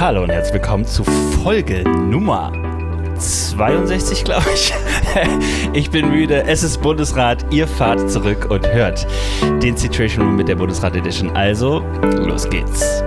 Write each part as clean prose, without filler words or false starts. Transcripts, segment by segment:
Hallo und herzlich willkommen zu Folge Nummer 62, glaube ich. Ich bin müde, es ist Bundesrat, ihr fahrt zurück und hört den Situation Room mit der Bundesrat Edition. Also, los geht's.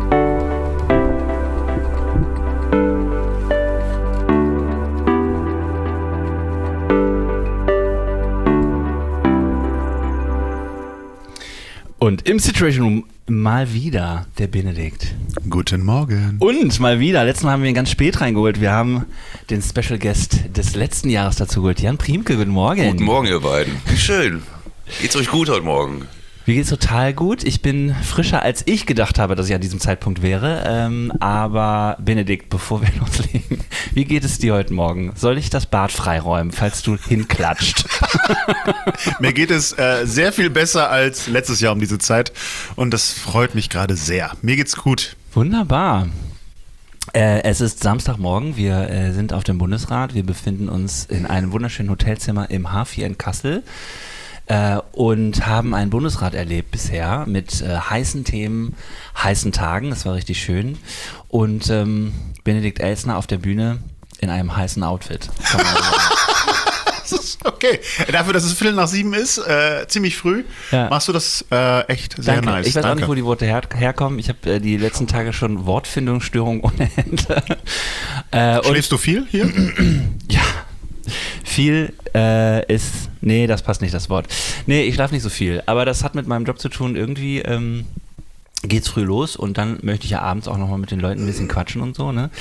Und im Situation Room mal wieder der Benedikt. Guten Morgen. Und mal wieder, letztes Mal haben wir ihn ganz spät reingeholt. Wir haben den Special Guest des letzten Jahres dazu geholt. Jan Priemke, guten Morgen. Guten Morgen, ihr beiden. Wie schön. Geht's euch gut heute Morgen? Mir geht's total gut. Ich bin frischer, als ich gedacht habe, dass ich an diesem Zeitpunkt wäre. Aber Benedikt, bevor wir loslegen, wie geht es dir heute Morgen? Soll ich das Bad freiräumen, falls du hinklatscht? Mir geht es sehr viel besser als letztes Jahr um diese Zeit und das freut mich gerade sehr. Mir geht's gut. Wunderbar. Es ist Samstagmorgen, wir sind auf dem Bundesrat, wir befinden uns in einem wunderschönen Hotelzimmer im H4 in Kassel. Und haben einen Bundesrat erlebt bisher mit heißen Themen, heißen Tagen, das war richtig schön. Und Benedikt Elsner auf der Bühne in einem heißen Outfit. Das ist okay. Dafür, dass es 6:45 ist, ziemlich früh, ja. Machst du das echt sehr Danke. nice. Ich weiß Danke. auch nicht, wo die Worte herkommen. Ich habe die letzten Tage schon Wortfindungsstörungen ohne Ende. Schläfst du viel hier? Ja. Viel ist, nee, das passt nicht, das Wort. Nee, ich schlafe nicht so viel, aber das hat mit meinem Job zu tun. Irgendwie geht's früh los und dann möchte ich ja abends auch nochmal mit den Leuten ein bisschen quatschen und so, ne?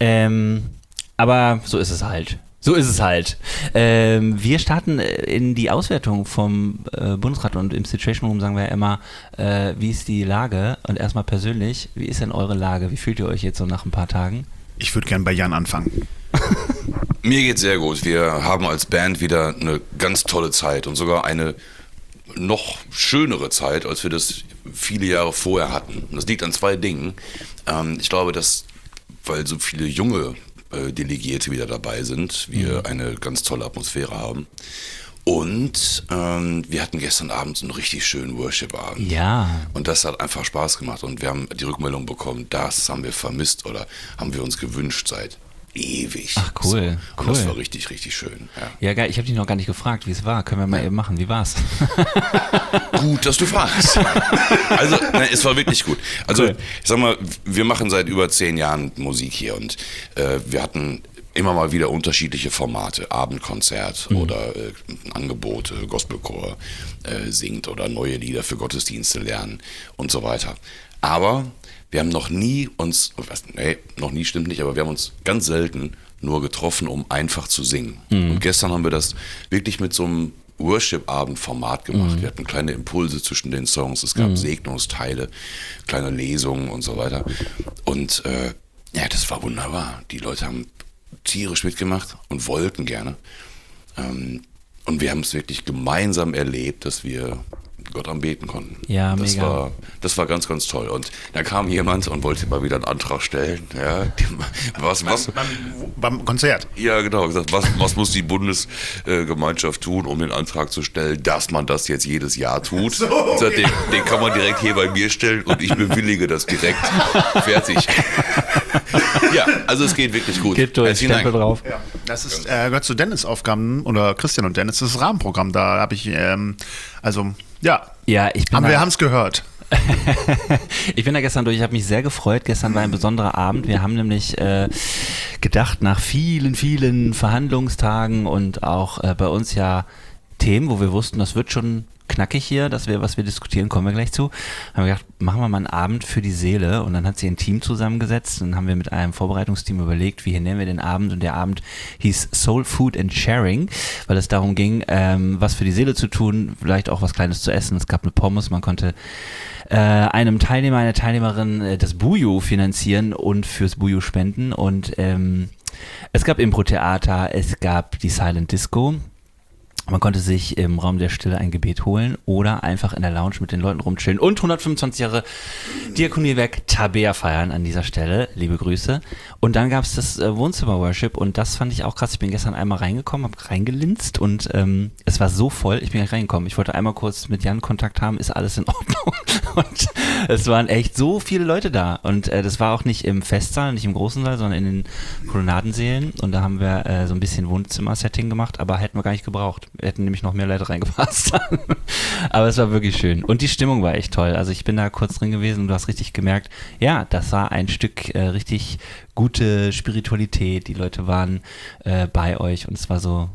Aber so ist es halt. So ist es halt. Wir starten in die Auswertung vom Bundesrat und im Situation Room sagen wir ja immer, wie ist die Lage? Und erstmal persönlich, wie ist denn eure Lage? Wie fühlt ihr euch jetzt so nach ein paar Tagen? Ich würde gern bei Jan anfangen. Mir geht's sehr gut. Wir haben als Band wieder eine ganz tolle Zeit und sogar eine noch schönere Zeit, als wir das viele Jahre vorher hatten. Und das liegt an zwei Dingen. Ich glaube, dass, weil so viele junge Delegierte wieder dabei sind, wir eine ganz tolle Atmosphäre haben. Und wir hatten gestern Abend einen richtig schönen Worship-Abend. Ja. Und das hat einfach Spaß gemacht. Und wir haben die Rückmeldung bekommen, das haben wir vermisst oder haben wir uns gewünscht seit ewig. Ach, cool. So. Und das war richtig, richtig schön. Ja, geil. Ich habe dich noch gar nicht gefragt, wie es war. Können wir mal eben machen. Wie war's? Gut, dass du fragst. Also, nein, es war wirklich gut. Also, cool. Ich sag mal, wir machen seit über 10 Jahren Musik hier und wir hatten immer mal wieder unterschiedliche Formate, Abendkonzert oder Angebote, Gospelchor singt oder neue Lieder für Gottesdienste lernen und so weiter. Aber wir haben noch nie noch nie stimmt nicht, aber wir haben uns ganz selten nur getroffen, um einfach zu singen. Und gestern haben wir das wirklich mit so einem Worship-Abend-Format gemacht. Wir hatten kleine Impulse zwischen den Songs, es gab Segnungsteile, kleine Lesungen und so weiter. Und ja, das war wunderbar. Die Leute haben tierisch mitgemacht und wollten gerne. Und wir haben es wirklich gemeinsam erlebt, dass wir Gott anbeten konnten. Ja, das mega. Das war ganz, ganz toll. Und da kam jemand und wollte mal wieder einen Antrag stellen. Ja, beim Konzert? Ja, genau. Gesagt, was muss die Bundesgemeinschaft tun, um den Antrag zu stellen, dass man das jetzt jedes Jahr tut? So, okay. Den kann man direkt hier bei mir stellen und ich bewillige das direkt. Fertig. Ja, also es geht wirklich gut. Geht durch, Stempel drauf. Ja. Das ist, gehört zu Dennis' Aufgaben oder Christian und Dennis, das Rahmenprogramm. Da habe ich, Ja, wir haben es gehört. Ich bin da gestern durch, ich habe mich sehr gefreut. Gestern war ein besonderer Abend. Wir haben nämlich gedacht, nach vielen, vielen Verhandlungstagen und auch bei uns ja Themen, wo wir wussten, das wird schon knackig hier, was wir diskutieren, kommen wir gleich zu, haben wir gedacht, machen wir mal einen Abend für die Seele und dann hat sie ein Team zusammengesetzt und dann haben wir mit einem Vorbereitungsteam überlegt, wie nennen wir den Abend und der Abend hieß Soul Food and Sharing, weil es darum ging, was für die Seele zu tun, vielleicht auch was Kleines zu essen. Es gab eine Pommes, man konnte einem Teilnehmer, einer Teilnehmerin das Buju finanzieren und fürs Buju spenden und es gab Impro-Theater, es gab die Silent Disco. Man konnte sich im Raum der Stille ein Gebet holen oder einfach in der Lounge mit den Leuten rumchillen und 125 Jahre Diakoniewerk Tabea feiern an dieser Stelle. Liebe Grüße. Und dann gab es das Wohnzimmer-Worship und das fand ich auch krass. Ich bin gestern einmal reingekommen, habe reingelinst und es war so voll, ich bin nicht reingekommen. Ich wollte einmal kurz mit Jan Kontakt haben, ist alles in Ordnung? Und es waren echt so viele Leute da. Und das war auch nicht im Festsaal, nicht im großen Saal, sondern in den Kolonnadensälen. Und da haben wir so ein bisschen Wohnzimmer-Setting gemacht, aber hätten wir gar nicht gebraucht. Wir hätten nämlich noch mehr Leute reingepasst. Aber es war wirklich schön. Und die Stimmung war echt toll. Also ich bin da kurz drin gewesen und du hast richtig gemerkt, ja, das war ein Stück richtig gute Spiritualität. Die Leute waren bei euch und es war so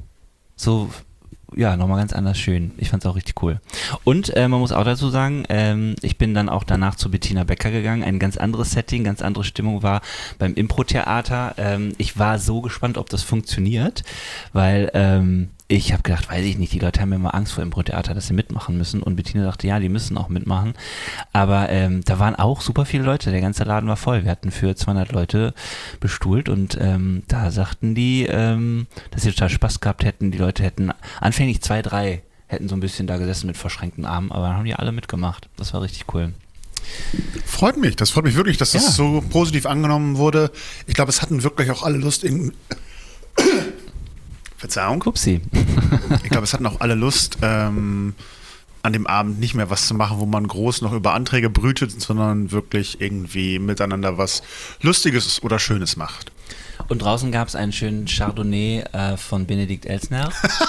ja, nochmal ganz anders schön. Ich fand es auch richtig cool. Und man muss auch dazu sagen, ich bin dann auch danach zu Bettina Becker gegangen. Ein ganz anderes Setting, ganz andere Stimmung war beim Impro-Theater. Ich war so gespannt, ob das funktioniert, weil ich habe gedacht, weiß ich nicht, die Leute haben immer Angst vor Impro-Theater, dass sie mitmachen müssen. Und Bettina sagte, ja, die müssen auch mitmachen. Aber da waren auch super viele Leute. Der ganze Laden war voll. Wir hatten für 200 Leute bestuhlt und da sagten die, dass sie total Spaß gehabt hätten. Die Leute hätten anfänglich 2, 3 hätten so ein bisschen da gesessen mit verschränkten Armen, aber dann haben die alle mitgemacht. Das war richtig cool. Freut mich. Das freut mich wirklich, dass das so positiv angenommen wurde. Ich glaube, es hatten wirklich auch alle Lust in... Verzeihung. Upsi. Ich glaube, es hatten auch alle Lust, an dem Abend nicht mehr was zu machen, wo man groß noch über Anträge brütet, sondern wirklich irgendwie miteinander was Lustiges oder Schönes macht. Und draußen gab es einen schönen Chardonnay von Benedikt Elsner.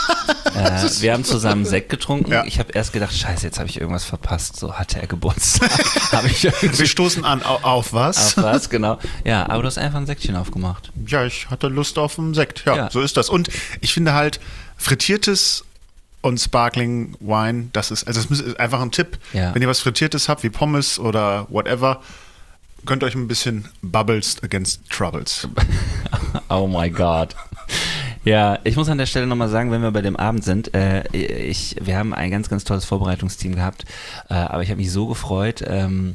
Wir haben zusammen Sekt getrunken. Ja. Ich habe erst gedacht, scheiße, jetzt habe ich irgendwas verpasst. So hatte er Geburtstag. Wir stoßen an, auf was? Auf was, genau. Ja, aber du hast einfach ein Sektchen aufgemacht. Ja, ich hatte Lust auf einen Sekt. Ja, so ist das. Und ich finde halt, frittiertes und Sparkling Wine, das ist einfach ein Tipp. Ja. Wenn ihr was Frittiertes habt, wie Pommes oder whatever, gönnt euch ein bisschen Bubbles against Troubles. Oh my God. Ja, ich muss an der Stelle nochmal sagen, wenn wir bei dem Abend sind, wir haben ein ganz, ganz tolles Vorbereitungsteam gehabt, aber ich habe mich so gefreut,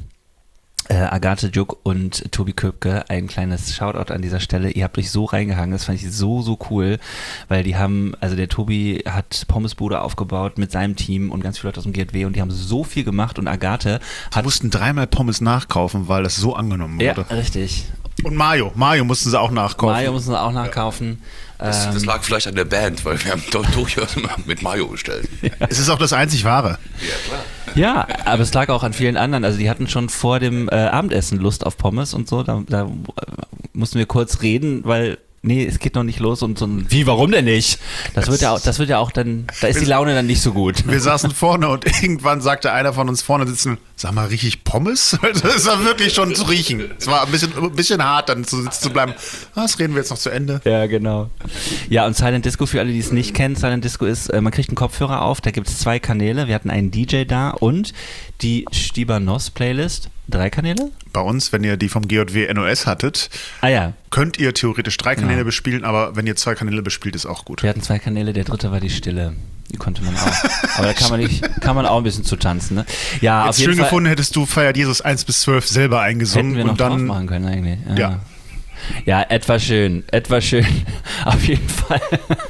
Agathe Juk und Tobi Köpke, ein kleines Shoutout an dieser Stelle. Ihr habt euch so reingehangen, das fand ich so cool, weil der Tobi hat Pommesbude aufgebaut mit seinem Team und ganz viele Leute aus dem GLW und die haben so viel gemacht und Agathe hat... mussten 3-mal Pommes nachkaufen, weil das so angenommen wurde. Ja, richtig. Und Mayo mussten sie auch nachkaufen. Das lag vielleicht an der Band, weil wir haben durchaus immer mit Mayo bestellt. Ja. Es ist auch das einzig Wahre. Ja, klar. Ja, aber es lag auch an vielen anderen. Also die hatten schon vor dem Abendessen Lust auf Pommes und so. Da mussten wir kurz reden, weil... Nee, es geht noch nicht los und so. Wie, warum denn nicht? Das wird ja auch dann, da ist die Laune dann nicht so gut. Wir saßen vorne und irgendwann sagte einer von uns vorne sitzen, sag mal, riech ich Pommes? Das war wirklich schon zu riechen. Es war ein bisschen hart, dann zu sitzen zu bleiben. Das reden wir jetzt noch zu Ende. Ja, genau. Ja, und Silent Disco, für alle, die es nicht kennen, Silent Disco ist, man kriegt einen Kopfhörer auf, da gibt es 2 Kanäle. Wir hatten einen DJ da und die Stiber-Nos-Playlist. 3 Kanäle? Bei uns, wenn ihr die vom GJW NOS hattet, könnt ihr theoretisch 3 Kanäle bespielen, aber wenn ihr 2 Kanäle bespielt, ist auch gut. Wir hatten 2 Kanäle, der dritte war die Stille. Die konnte man auch. Aber da kann man auch ein bisschen zu tanzen, ne? Ja, jetzt auf jeden schön Fall, gefunden, hättest du Feiert Jesus 1-12 selber eingesungen. Hätten wir noch und dann drauf machen können eigentlich. Ja. Ja, etwas schön. Auf jeden Fall.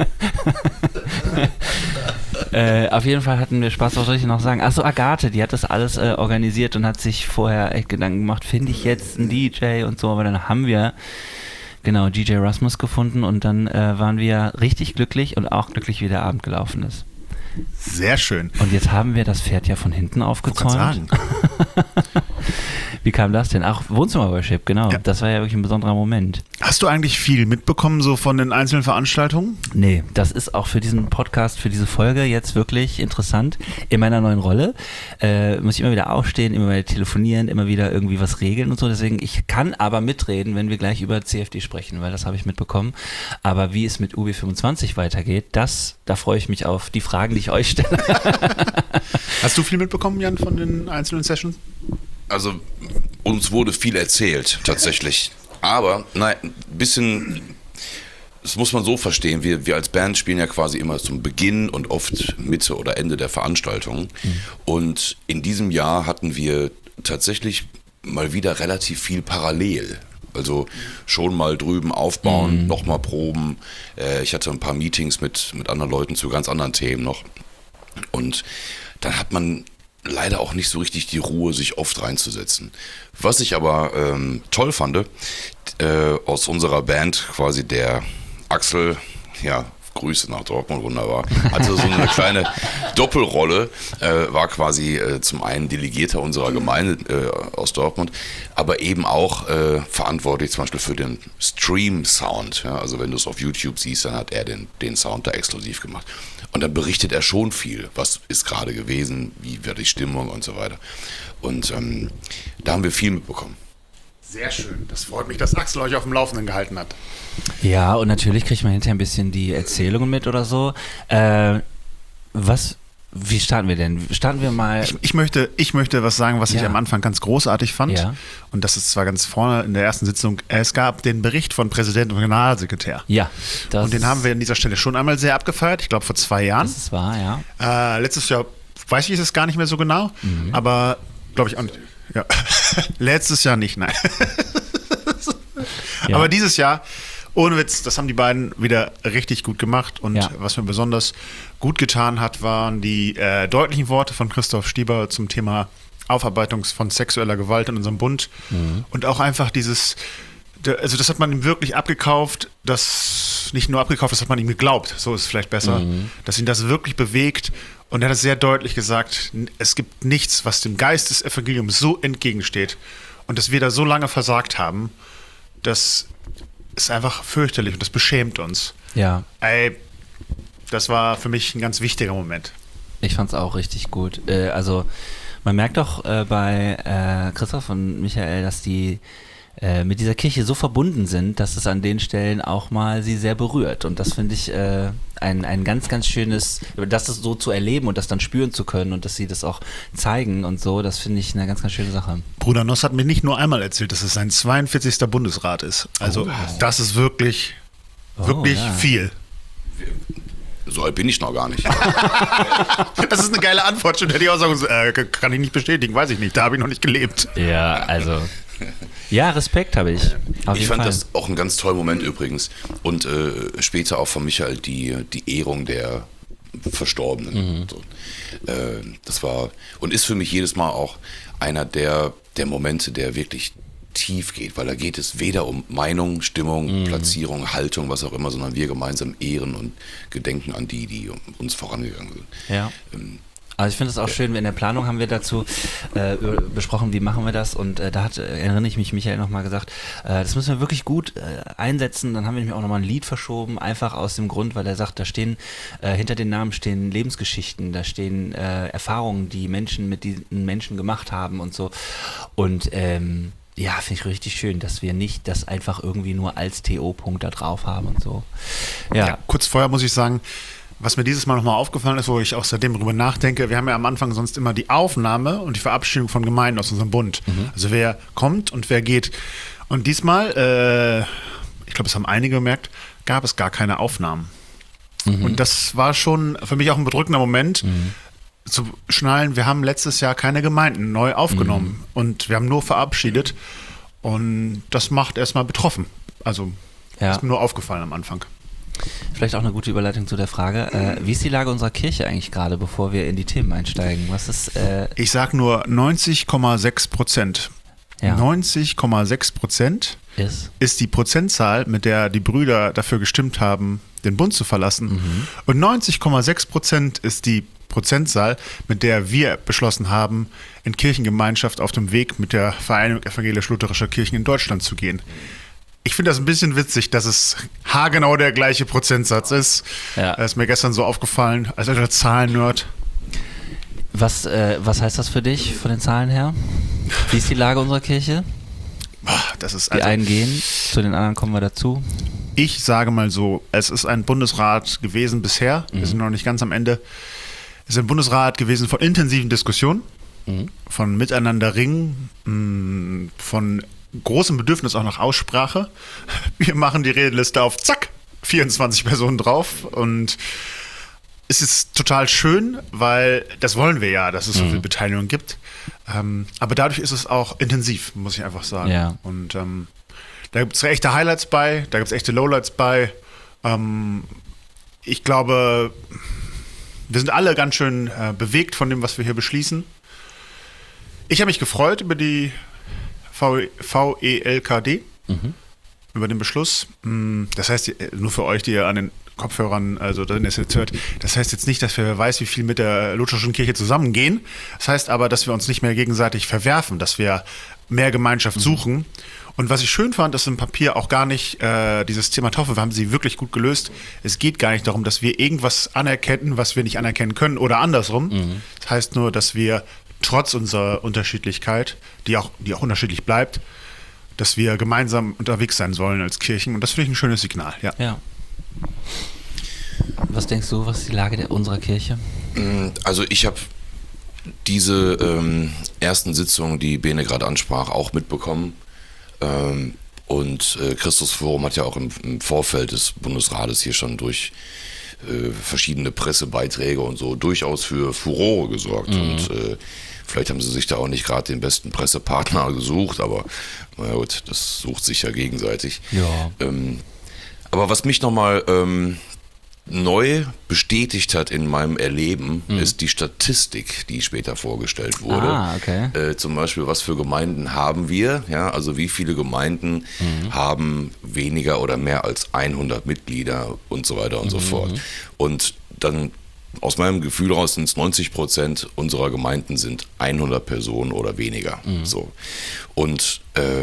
Auf jeden Fall hatten wir Spaß, was soll ich noch sagen? Achso, Agathe, die hat das alles organisiert und hat sich vorher echt Gedanken gemacht, finde ich jetzt einen DJ und so, aber dann haben wir DJ Rasmus gefunden und dann waren wir richtig glücklich und auch glücklich, wie der Abend gelaufen ist. Sehr schön. Und jetzt haben wir das Pferd ja von hinten aufgezäumt. Wie kam das denn? Ach, Wohnzimmer-Worship, genau. Ja. Das war ja wirklich ein besonderer Moment. Hast du eigentlich viel mitbekommen, so von den einzelnen Veranstaltungen? Nee, das ist auch für diesen Podcast, für diese Folge jetzt wirklich interessant. In meiner neuen Rolle muss ich immer wieder aufstehen, immer wieder telefonieren, immer wieder irgendwie was regeln und so. Deswegen, ich kann aber mitreden, wenn wir gleich über CFD sprechen, weil das habe ich mitbekommen. Aber wie es mit UB25 weitergeht, da freue ich mich auf die Fragen, die ich euch stelle. Hast du viel mitbekommen, Jan, von den einzelnen Sessions? Also uns wurde viel erzählt, tatsächlich. Aber nein, ein bisschen, das muss man so verstehen, wir als Band spielen ja quasi immer zum Beginn und oft Mitte oder Ende der Veranstaltung. Und in diesem Jahr hatten wir tatsächlich mal wieder relativ viel parallel Also schon mal drüben aufbauen, nochmal proben. Ich hatte ein paar Meetings mit anderen Leuten zu ganz anderen Themen noch. Und dann hat man leider auch nicht so richtig die Ruhe, sich oft reinzusetzen. Was ich aber toll fand, aus unserer Band quasi der Axel, ja, Grüße nach Dortmund, wunderbar. Hatte so eine kleine Doppelrolle, war quasi zum einen Delegierter unserer Gemeinde aus Dortmund, aber eben auch verantwortlich zum Beispiel für den Stream-Sound. Ja? Also wenn du es auf YouTube siehst, dann hat er den Sound da exklusiv gemacht. Und dann berichtet er schon viel, was ist gerade gewesen, wie wird die Stimmung und so weiter. Und da haben wir viel mitbekommen. Sehr schön. Das freut mich, dass Axel euch auf dem Laufenden gehalten hat. Ja, und natürlich kriegt man hinterher ein bisschen die Erzählungen mit oder so. Wie starten wir denn? Starten wir mal. Ich möchte was sagen, was ich am Anfang ganz großartig fand. Ja. Und das ist zwar ganz vorne in der ersten Sitzung. Es gab den Bericht von Präsident und Generalsekretär. Ja. Und den haben wir an dieser Stelle schon einmal sehr abgefeiert. Ich glaube, vor 2 Jahren. Das ist wahr, ja. Letztes Jahr, weiß ich es gar nicht mehr so genau. Aber glaube ich auch nicht. Ja. Letztes Jahr nicht, nein. Ja. Aber dieses Jahr, ohne Witz, das haben die beiden wieder richtig gut gemacht. Und was mir besonders gut getan hat, waren die deutlichen Worte von Christoph Stieber zum Thema Aufarbeitung von sexueller Gewalt in unserem Bund. Und auch einfach dieses, also das hat man ihm wirklich abgekauft, nicht nur abgekauft, das hat man ihm geglaubt, so ist es vielleicht besser, dass ihn das wirklich bewegt. Und er hat sehr deutlich gesagt, es gibt nichts, was dem Geist des Evangeliums so entgegensteht. Und dass wir da so lange versagt haben, das ist einfach fürchterlich und das beschämt uns. Ja. Das war für mich ein ganz wichtiger Moment. Ich fand es auch richtig gut. Also man merkt doch bei Christoph und Michael, dass die mit dieser Kirche so verbunden sind, dass es an den Stellen auch mal sie sehr berührt. Und das finde ich ein ganz, ganz schönes, das so zu erleben und das dann spüren zu können und dass sie das auch zeigen und so, das finde ich eine ganz, ganz schöne Sache. Bruder Noss hat mir nicht nur einmal erzählt, dass es sein 42. Bundesrat ist. Also das ist wirklich viel. So alt bin ich noch gar nicht. Das ist eine geile Antwort. Schon hätte ich auch sagen, kann ich nicht bestätigen, weiß ich nicht, da habe ich noch nicht gelebt. Ja, also... Ja, Respekt habe ich. Ich fand das auch einen ganz tollen Moment übrigens. Und später auch von Michael die Ehrung der Verstorbenen. So. Das war und ist für mich jedes Mal auch einer der Momente, der wirklich tief geht, weil da geht es weder um Meinung, Stimmung, Platzierung, Haltung, was auch immer, sondern wir gemeinsam ehren und gedenken an die uns vorangegangen sind. Ja. Also ich finde es auch schön, in der Planung haben wir dazu besprochen, wie machen wir das und da erinnere ich mich, Michael nochmal gesagt, das müssen wir wirklich gut einsetzen, dann haben wir nämlich auch nochmal ein Lied verschoben, einfach aus dem Grund, weil er sagt, da stehen, hinter den Namen stehen Lebensgeschichten, da stehen Erfahrungen, die Menschen mit diesen Menschen gemacht haben und so und ja, finde ich richtig schön, dass wir nicht das einfach irgendwie nur als TO-Punkt da drauf haben und so. Ja, kurz vorher muss ich sagen, was mir dieses Mal nochmal aufgefallen ist, wo ich auch seitdem darüber nachdenke, wir haben ja am Anfang sonst immer die Aufnahme und die Verabschiedung von Gemeinden aus unserem Bund. Also wer kommt und wer geht. Und diesmal, ich glaube, es haben einige gemerkt, gab es gar keine Aufnahmen. Und das war schon für mich auch ein bedrückender Moment, zu schnallen, wir haben letztes Jahr keine Gemeinden neu aufgenommen und wir haben nur verabschiedet. Und das macht erstmal betroffen. Also ist mir nur aufgefallen am Anfang. Vielleicht auch eine gute Überleitung zu der Frage. Wie ist die Lage unserer Kirche eigentlich gerade, bevor wir in die Themen einsteigen? Was ist? Ich sage nur 90,6%. Ja. 90,6% ist die Prozentzahl, mit der die Brüder dafür gestimmt haben, den Bund zu verlassen. Und 90,6% ist die Prozentzahl, mit der wir beschlossen haben, in Kirchengemeinschaft auf dem Weg mit der Vereinigung evangelisch-lutherischer Kirchen in Deutschland zu gehen. Ich finde das ein bisschen witzig, dass es haargenau der gleiche Prozentsatz ist. Ja. Das ist mir gestern so aufgefallen, als alter Zahlen-Nerd. Was heißt das für dich, von den Zahlen her? Wie ist die Lage unserer Kirche? Das ist die einen gehen, zu den anderen kommen wir dazu. Ich sage mal so, es ist ein Bundesrat gewesen bisher, wir sind noch nicht ganz am Ende. Es ist ein Bundesrat gewesen von intensiven Diskussionen, von Miteinander ringen, von großem Bedürfnis auch nach Aussprache. Wir machen die Redeliste auf, zack, 24 Personen drauf und es ist total schön, weil das wollen wir ja, dass es so viel Beteiligung gibt. Aber dadurch ist es auch intensiv, muss ich einfach sagen. Ja. Und Da gibt es echte Highlights bei, da gibt es echte Lowlights bei. Ich glaube, wir sind alle ganz schön bewegt von dem, was wir hier beschließen. Ich habe mich gefreut über die VELKD, über den Beschluss. Das heißt, nur für euch, die ihr an den Kopfhörern, also wenn ihr es jetzt hört, das heißt jetzt nicht, dass wir wer weiß, wie viel mit der Lutherischen Kirche zusammengehen. Das heißt aber, dass wir uns nicht mehr gegenseitig verwerfen, dass wir mehr Gemeinschaft suchen. Und was ich schön fand, ist im Papier auch gar nicht dieses Thema Taufe, wir haben sie wirklich gut gelöst. Es geht gar nicht darum, dass wir irgendwas anerkennen, was wir nicht anerkennen können oder andersrum. Das heißt nur, dass wir trotz unserer Unterschiedlichkeit, die auch unterschiedlich bleibt, dass wir gemeinsam unterwegs sein sollen als Kirchen. Und das finde ich ein schönes Signal. Ja. Was denkst du, was ist die Lage unserer Kirche? Also ich habe diese ersten Sitzungen, die Bene gerade ansprach, auch mitbekommen. Und Christusforum hat ja auch im Vorfeld des Bundesrates hier schon durch verschiedene Pressebeiträge und so durchaus für Furore gesorgt. Und vielleicht haben sie sich da auch nicht gerade den besten Pressepartner gesucht, aber na gut, das sucht sich ja gegenseitig. Ja. Aber was mich nochmal neu bestätigt hat in meinem Erleben, ist die Statistik, die später vorgestellt wurde. Okay. Zum Beispiel, was für Gemeinden haben wir? Ja, also wie viele Gemeinden haben weniger oder mehr als 100 Mitglieder und so weiter und so fort. Und dann aus meinem Gefühl heraus sind es 90% unserer Gemeinden sind 100 Personen oder weniger. So. Und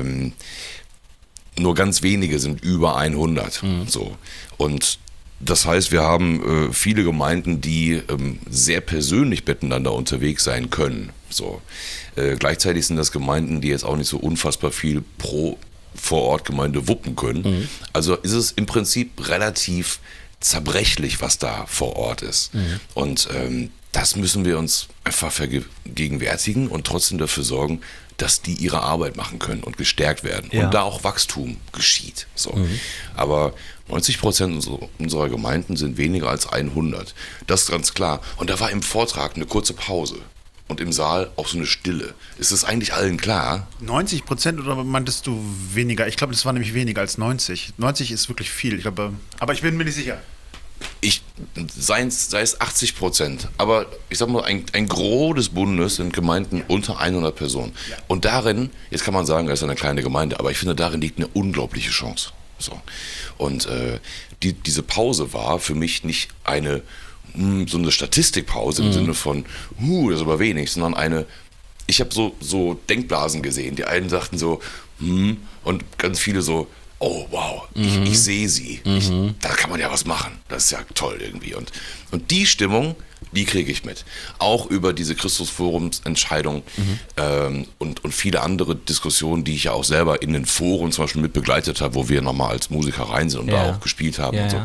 nur ganz wenige sind über 100. So. Und das heißt, wir haben viele Gemeinden, die sehr persönlich miteinander unterwegs sein können. So. Gleichzeitig sind das Gemeinden, die jetzt auch nicht so unfassbar viel pro Vorortgemeinde wuppen können. Also ist es im Prinzip relativ zerbrechlich, was da vor Ort ist. Und das müssen wir uns einfach vergegenwärtigen und trotzdem dafür sorgen, dass die ihre Arbeit machen können und gestärkt werden und da auch Wachstum geschieht. So. Aber 90% unserer Gemeinden sind weniger als 100. Das ist ganz klar. Und da war im Vortrag eine kurze Pause und im Saal auch so eine Stille. Ist das eigentlich allen klar? 90% oder meintest du weniger? Ich glaube, das war nämlich weniger als 90. 90 ist wirklich viel. Ich glaube, aber ich bin mir nicht sicher. Sei es 80%, aber ich sag mal, ein Gros des Bundes sind Gemeinden unter 100 Personen. Ja. Und darin, jetzt kann man sagen, das ist eine kleine Gemeinde, aber ich finde, darin liegt eine unglaubliche Chance. So. Und diese Pause war für mich nicht so eine Statistikpause im Sinne von, das ist aber wenig, sondern ich habe so Denkblasen gesehen. Die einen sagten so, und ganz viele so, oh wow, ich sehe sie. Da kann man ja was machen. Das ist ja toll irgendwie. Und die Stimmung, die kriege ich mit. Auch über diese Christusforumsentscheidung und viele andere Diskussionen, die ich ja auch selber in den Foren zum Beispiel mit begleitet habe, wo wir nochmal als Musiker rein sind und da auch gespielt haben und so.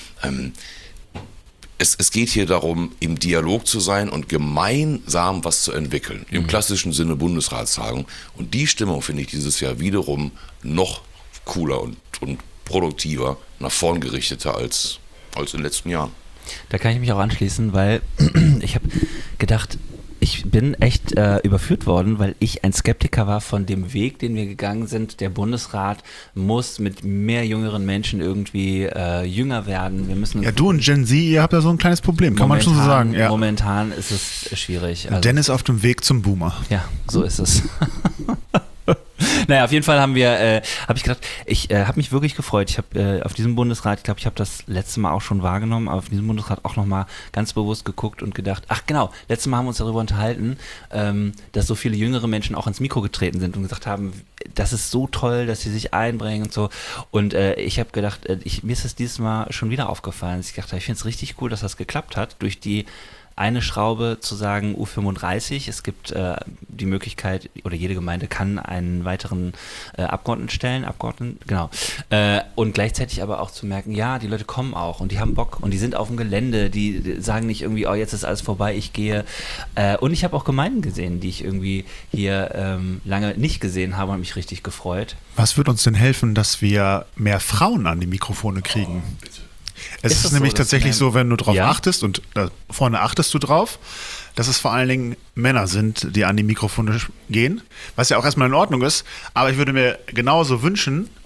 Es geht hier darum, im Dialog zu sein und gemeinsam was zu entwickeln. Im klassischen Sinne Bundesratstagung. Und die Stimmung finde ich dieses Jahr wiederum noch cooler und produktiver, nach vorn gerichteter als in den letzten Jahren. Da kann ich mich auch anschließen, weil ich habe gedacht, ich bin echt überführt worden, weil ich ein Skeptiker war von dem Weg, den wir gegangen sind. Der Bundesrat muss mit mehr jüngeren Menschen irgendwie jünger werden. Wir müssen du und Gen Z, ihr habt ja so ein kleines Problem, kann man schon so sagen. Ja. Momentan ist es schwierig. Also, Dennis auf dem Weg zum Boomer. Ja, so ist es. Naja, auf jeden Fall habe ich gedacht, ich habe mich wirklich gefreut. Ich habe auf diesem Bundesrat, ich glaube, ich habe das letzte Mal auch schon wahrgenommen, aber auf diesem Bundesrat auch nochmal ganz bewusst geguckt und gedacht, ach genau, letztes Mal haben wir uns darüber unterhalten, dass so viele jüngere Menschen auch ins Mikro getreten sind und gesagt haben, das ist so toll, dass sie sich einbringen und so. Und ich habe gedacht, mir ist das dieses Mal schon wieder aufgefallen. Ich dachte, ich finde es richtig cool, dass das geklappt hat, durch die eine Schraube zu sagen U35, es gibt die Möglichkeit, oder jede Gemeinde kann einen weiteren Abgeordneten stellen, genau. Und gleichzeitig aber auch zu merken, ja, die Leute kommen auch und die haben Bock und die sind auf dem Gelände, die sagen nicht irgendwie, oh, jetzt ist alles vorbei, ich gehe. Und ich habe auch Gemeinden gesehen, die ich irgendwie hier lange nicht gesehen habe und mich richtig gefreut. Was wird uns denn helfen, dass wir mehr Frauen an die Mikrofone kriegen? Oh, bitte. Es ist nämlich tatsächlich so, wenn du drauf achtest, und da vorne achtest du drauf, dass es vor allen Dingen Männer sind, die an die Mikrofone gehen, was ja auch erstmal in Ordnung ist, aber ich würde mir genauso wünschen,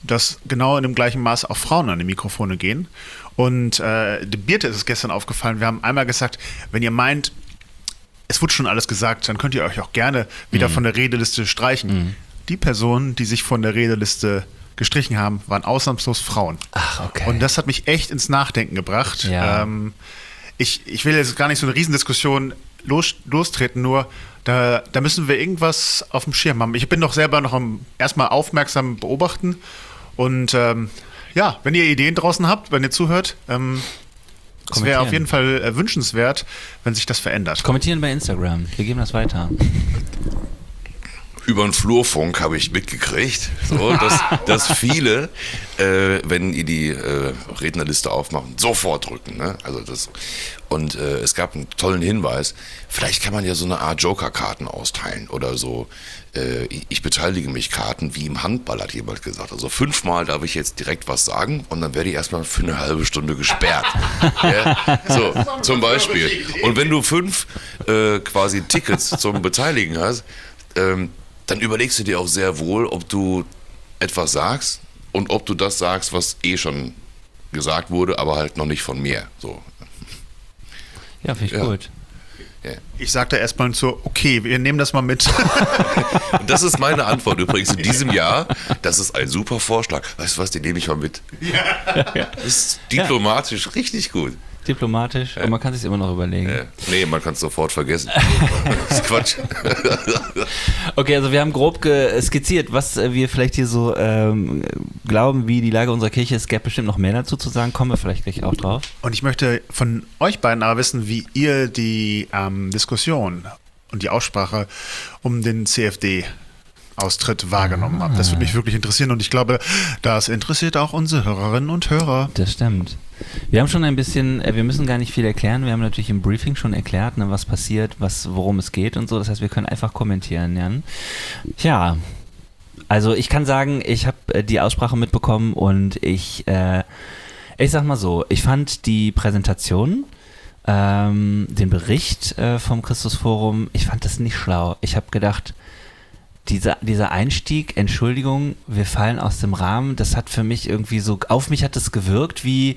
dass genau in dem gleichen Maß auch Frauen an die Mikrofone gehen. Und Birte ist es gestern aufgefallen, wir haben einmal gesagt, wenn ihr meint, es wurde schon alles gesagt, dann könnt ihr euch auch gerne wieder von der Redeliste streichen. Die Personen, die sich von der Redeliste gestrichen haben, waren ausnahmslos Frauen. Ach, okay. Und das hat mich echt ins Nachdenken gebracht. Ja. Ich will jetzt gar nicht so eine Riesendiskussion lostreten, nur da müssen wir irgendwas auf dem Schirm haben. Ich bin doch selber noch erstmal aufmerksam beobachten und wenn ihr Ideen draußen habt, wenn ihr zuhört, es wäre auf jeden Fall wünschenswert, wenn sich das verändert. Kommentieren bei Instagram, wir geben das weiter. Über den Flurfunk habe ich mitgekriegt, so, dass viele, wenn die die Rednerliste aufmachen, sofort drücken. Ne? Also und es gab einen tollen Hinweis, vielleicht kann man ja so eine Art Joker-Karten austeilen oder so. Ich beteilige mich Karten wie im Handball, hat jemand gesagt. Also 5-mal darf ich jetzt direkt was sagen und dann werde ich erstmal für eine halbe Stunde gesperrt. Ja, so, zum Beispiel. Und wenn du 5 quasi Tickets zum Beteiligen hast, dann überlegst du dir auch sehr wohl, ob du etwas sagst und ob du das sagst, was schon gesagt wurde, aber halt noch nicht von mir. So. Ja, finde ich gut. Ja. Ich sagte erstmal so, okay, wir nehmen das mal mit. Und das ist meine Antwort übrigens in diesem Jahr. Das ist ein super Vorschlag. Weißt du was, den nehme ich mal mit. Ja. Das ist diplomatisch richtig gut. Diplomatisch, und man kann es sich immer noch überlegen. Nee, man kann es sofort vergessen. Das ist Quatsch. Okay, also wir haben grob skizziert, was wir vielleicht hier so glauben, wie die Lage unserer Kirche ist. Es gäbe bestimmt noch mehr dazu zu sagen, kommen wir vielleicht gleich auch drauf. Und ich möchte von euch beiden aber wissen, wie ihr die Diskussion und die Aussprache um den CFD-Austritt wahrgenommen habt. Das würde mich wirklich interessieren und ich glaube, das interessiert auch unsere Hörerinnen und Hörer. Das stimmt. Wir haben schon ein bisschen, wir müssen gar nicht viel erklären, wir haben natürlich im Briefing schon erklärt, ne, was passiert, worum es geht und so, das heißt, wir können einfach kommentieren, Jan. Ja, also ich kann sagen, ich habe die Aussprache mitbekommen und ich sag mal so, ich fand die Präsentation, den Bericht vom Christusforum, ich fand das nicht schlau. Ich habe gedacht, dieser Einstieg, Entschuldigung, wir fallen aus dem Rahmen, das hat für mich irgendwie so, auf mich hat das gewirkt wie,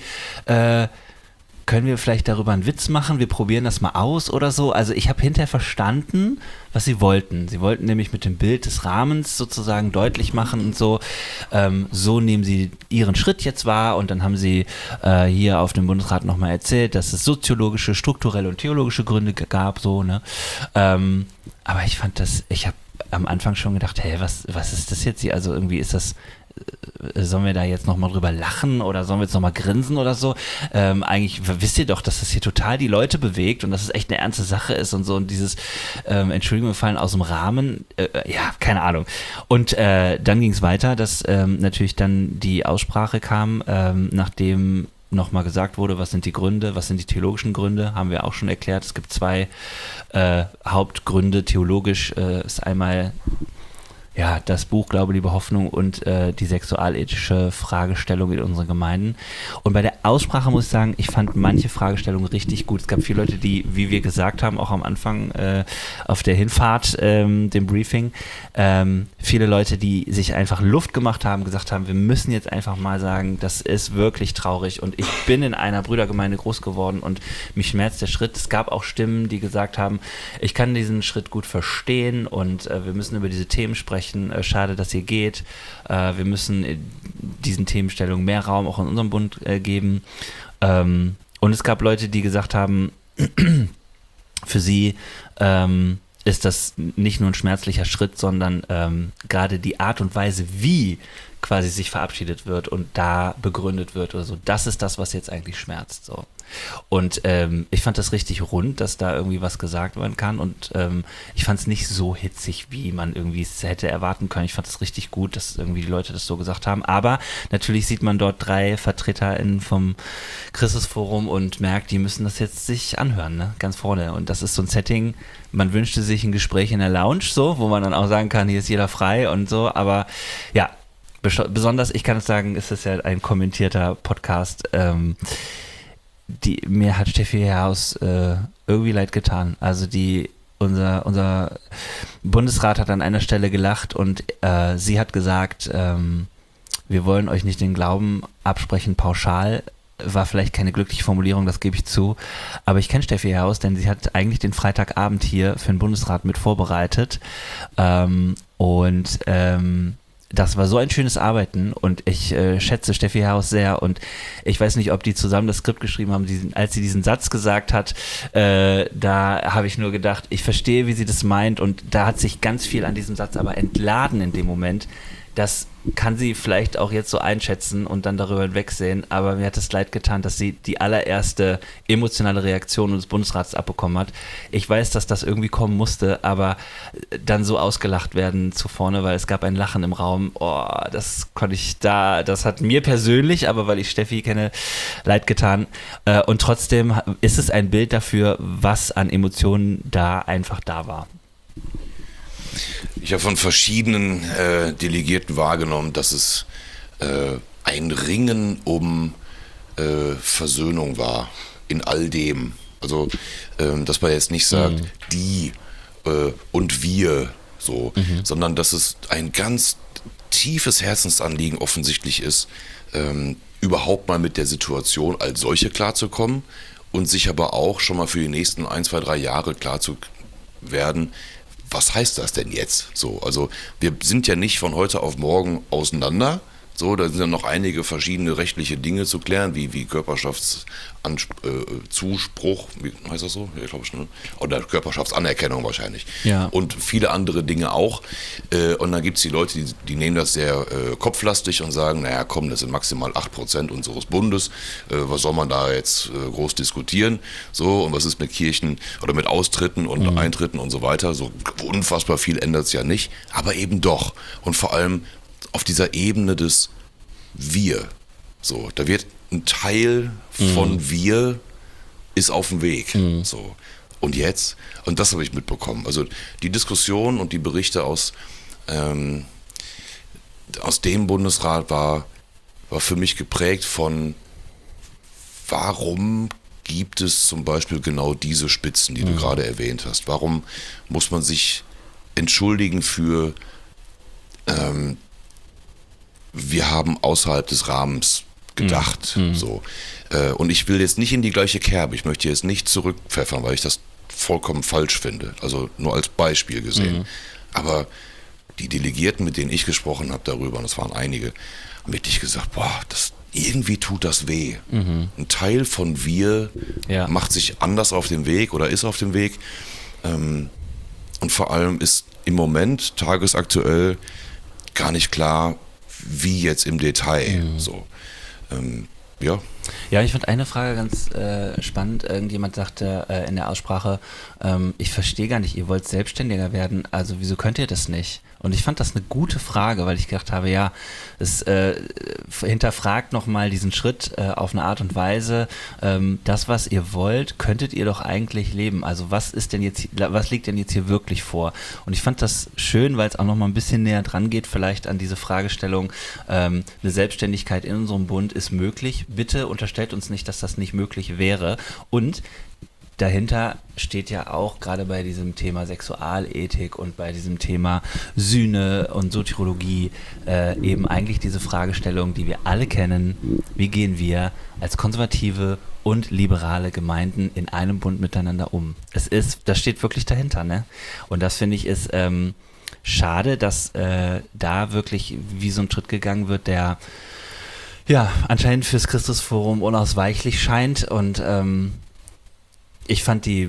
können wir vielleicht darüber einen Witz machen, wir probieren das mal aus oder so. Also ich habe hinterher verstanden, was sie wollten. Sie wollten nämlich mit dem Bild des Rahmens sozusagen deutlich machen und so, so nehmen sie ihren Schritt jetzt wahr und dann haben sie hier auf dem Bundesrat nochmal erzählt, dass es soziologische, strukturelle und theologische Gründe gab, so, ne. Aber ich fand das, ich habe am Anfang schon gedacht, hey, was ist das jetzt hier? Also irgendwie ist das, sollen wir da jetzt nochmal drüber lachen oder sollen wir jetzt nochmal grinsen oder so? Eigentlich wisst ihr doch, dass das hier total die Leute bewegt und dass es echt eine ernste Sache ist und so und dieses Entschuldigung, wir fallen aus dem Rahmen, ja, keine Ahnung. Und dann ging es weiter, dass natürlich dann die Aussprache kam, nachdem nochmal gesagt wurde, was sind die Gründe, was sind die theologischen Gründe, haben wir auch schon erklärt. Es gibt 2 Hauptgründe. Theologisch ist einmal ja, das Buch Glaube, Liebe, Hoffnung und die sexualethische Fragestellung in unseren Gemeinden. Und bei der Aussprache muss ich sagen, ich fand manche Fragestellungen richtig gut. Es gab viele Leute, die, wie wir gesagt haben, auch am Anfang auf der Hinfahrt, dem Briefing, viele Leute, die sich einfach Luft gemacht haben, gesagt haben, wir müssen jetzt einfach mal sagen, das ist wirklich traurig und ich bin in einer Brüdergemeinde groß geworden und mich schmerzt der Schritt. Es gab auch Stimmen, die gesagt haben, ich kann diesen Schritt gut verstehen und wir müssen über diese Themen sprechen. Schade, dass ihr geht. Wir müssen diesen Themenstellungen mehr Raum auch in unserem Bund geben. Und es gab Leute, die gesagt haben, für sie ist das nicht nur ein schmerzlicher Schritt, sondern gerade die Art und Weise, wie quasi sich verabschiedet wird und da begründet wird oder so, das ist das, was jetzt eigentlich schmerzt. So. Und ich fand das richtig rund, dass da irgendwie was gesagt werden kann und ich fand es nicht so hitzig, wie man irgendwie es hätte erwarten können. Ich fand es richtig gut, dass irgendwie die Leute das so gesagt haben, aber natürlich sieht man dort 3 VertreterInnen vom Christusforum und merkt, die müssen das jetzt sich anhören, ne? Ganz vorne, und das ist so ein Setting, man wünschte sich ein Gespräch in der Lounge, so, wo man dann auch sagen kann, hier ist jeder frei und so, aber ja, besonders, ich kann es sagen, ist es ja ein kommentierter Podcast, mir hat Steffi Herhaus irgendwie leid getan. Also unser Bundesrat hat an einer Stelle gelacht und sie hat gesagt, wir wollen euch nicht den Glauben absprechen pauschal, war vielleicht keine glückliche Formulierung, das gebe ich zu, aber ich kenne Steffi Herrhaus, denn sie hat eigentlich den Freitagabend hier für den Bundesrat mit vorbereitet das war so ein schönes Arbeiten und ich schätze Steffi Herrhaus sehr und ich weiß nicht, ob die zusammen das Skript geschrieben haben, als sie diesen Satz gesagt hat, da habe ich nur gedacht, ich verstehe, wie sie das meint und da hat sich ganz viel an diesem Satz aber entladen in dem Moment. Das kann sie vielleicht auch jetzt so einschätzen und dann darüber hinwegsehen, aber mir hat es leid getan, dass sie die allererste emotionale Reaktion des Bundesrats abbekommen hat. Ich weiß, dass das irgendwie kommen musste, aber dann so ausgelacht werden zu vorne, weil es gab ein Lachen im Raum. Oh, das hat mir persönlich, aber weil ich Steffi kenne, leid getan. Und trotzdem ist es ein Bild dafür, was an Emotionen da einfach da war. Ich habe von verschiedenen Delegierten wahrgenommen, dass es ein Ringen um Versöhnung war in all dem. Also, dass man jetzt nicht sagt, die und wir, so, sondern dass es ein ganz tiefes Herzensanliegen offensichtlich ist, überhaupt mal mit der Situation als solche klarzukommen und sich aber auch schon mal für die nächsten 1, 2, 3 Jahre klar zu werden, was heißt das denn jetzt? So, also wir sind ja nicht von heute auf morgen auseinander. So, da sind ja noch einige verschiedene rechtliche Dinge zu klären, wie Körperschaftszuspruch, wie heißt das so? Ja, ich glaube schon. Oder Körperschaftsanerkennung wahrscheinlich. Ja. Und viele andere Dinge auch. Und dann gibt es die Leute, die nehmen das sehr kopflastig und sagen, naja komm, das sind maximal 8% unseres Bundes. Was soll man da jetzt groß diskutieren? So, und was ist mit Kirchen oder mit Austritten und Eintritten und so weiter? So unfassbar viel ändert es ja nicht, aber eben doch. Und vor allem auf dieser Ebene des Wir. So, da wird ein Teil von Wir ist auf dem Weg. So. Und jetzt? Und das habe ich mitbekommen. Also die Diskussion und die Berichte aus dem Bundesrat war für mich geprägt von, warum gibt es zum Beispiel genau diese Spitzen, die du gerade erwähnt hast? Warum muss man sich entschuldigen für wir haben außerhalb des Rahmens gedacht. So. Und ich will jetzt nicht in die gleiche Kerbe, ich möchte jetzt nicht zurückpfeffern, weil ich das vollkommen falsch finde. Also nur als Beispiel gesehen. Aber die Delegierten, mit denen ich gesprochen habe darüber, und das waren einige, haben wirklich gesagt, boah, irgendwie tut das weh. Ein Teil von wir macht sich anders auf den Weg oder ist auf dem Weg. Und vor allem ist im Moment tagesaktuell gar nicht klar, wie jetzt im Detail. So. Ja. Ja, ich fand eine Frage ganz spannend. Irgendjemand sagte in der Aussprache, ich verstehe gar nicht, ihr wollt selbstständiger werden, also wieso könnt ihr das nicht? Und ich fand das eine gute Frage, weil ich gedacht habe, ja, es hinterfragt nochmal diesen Schritt auf eine Art und Weise, das, was ihr wollt, könntet ihr doch eigentlich leben. Also was liegt denn jetzt hier wirklich vor? Und ich fand das schön, weil es auch nochmal ein bisschen näher dran geht, vielleicht an diese Fragestellung, eine Selbstständigkeit in unserem Bund ist möglich. Bitte unterstellt uns nicht, dass das nicht möglich wäre. Und dahinter steht ja auch gerade bei diesem Thema Sexualethik und bei diesem Thema Sühne und Soteriologie eben eigentlich diese Fragestellung, die wir alle kennen: Wie gehen wir als konservative und liberale Gemeinden in einem Bund miteinander um? Das steht wirklich dahinter, ne? Und das finde ich ist schade, dass da wirklich wie so ein Schritt gegangen wird, der anscheinend fürs Christusforum unausweichlich scheint. Und ich fand die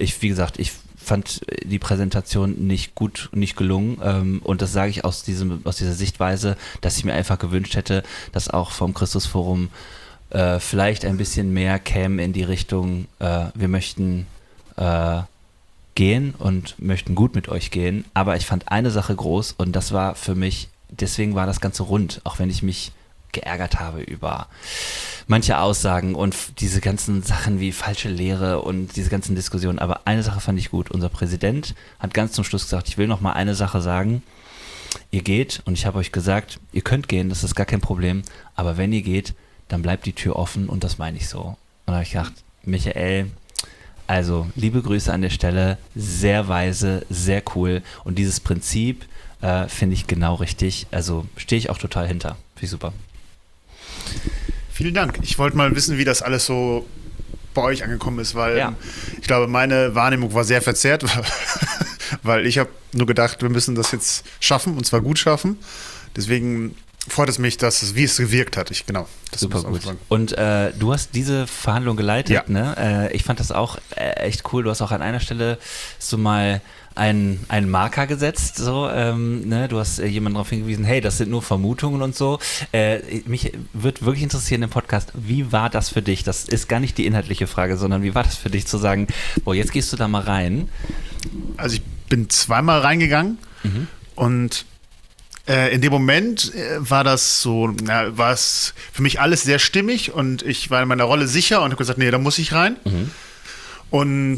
Präsentation nicht gut, nicht gelungen. Und das sage ich aus dieser Sichtweise, dass ich mir einfach gewünscht hätte, dass auch vom Christusforum vielleicht ein bisschen mehr käme in die Richtung, wir möchten gehen und möchten gut mit euch gehen. Aber ich fand eine Sache groß und das war für mich, deswegen war das Ganze rund, auch wenn ich mich geärgert habe über manche Aussagen und diese ganzen Sachen wie falsche Lehre und diese ganzen Diskussionen. Aber eine Sache fand ich gut. Unser Präsident hat ganz zum Schluss gesagt, ich will noch mal eine Sache sagen. Ihr geht und ich habe euch gesagt, ihr könnt gehen, das ist gar kein Problem. Aber wenn ihr geht, dann bleibt die Tür offen und das meine ich so. Und da habe ich gedacht, Michael, also liebe Grüße an der Stelle, sehr weise, sehr cool. Und dieses Prinzip, finde ich genau richtig. Also stehe ich auch total hinter. Finde ich super. Vielen Dank. Ich wollte mal wissen, wie das alles so bei euch angekommen ist, weil ich glaube, meine Wahrnehmung war sehr verzerrt, weil ich habe nur gedacht, wir müssen das jetzt schaffen und zwar gut schaffen. Deswegen freut es mich, wie es gewirkt hat. Super gut. Und du hast diese Verhandlung geleitet, ne? Ich fand das auch echt cool. Du hast auch an einer Stelle so mal einen Marker gesetzt, so, ne? Du hast jemanden darauf hingewiesen, hey, das sind nur Vermutungen und so. Mich würde wirklich interessieren im Podcast, wie war das für dich? Das ist gar nicht die inhaltliche Frage, sondern wie war das für dich zu sagen, boah, jetzt gehst du da mal rein? Also ich bin zweimal reingegangen und in dem Moment war das so, war es für mich alles sehr stimmig und ich war in meiner Rolle sicher und habe gesagt, nee, da muss ich rein. Und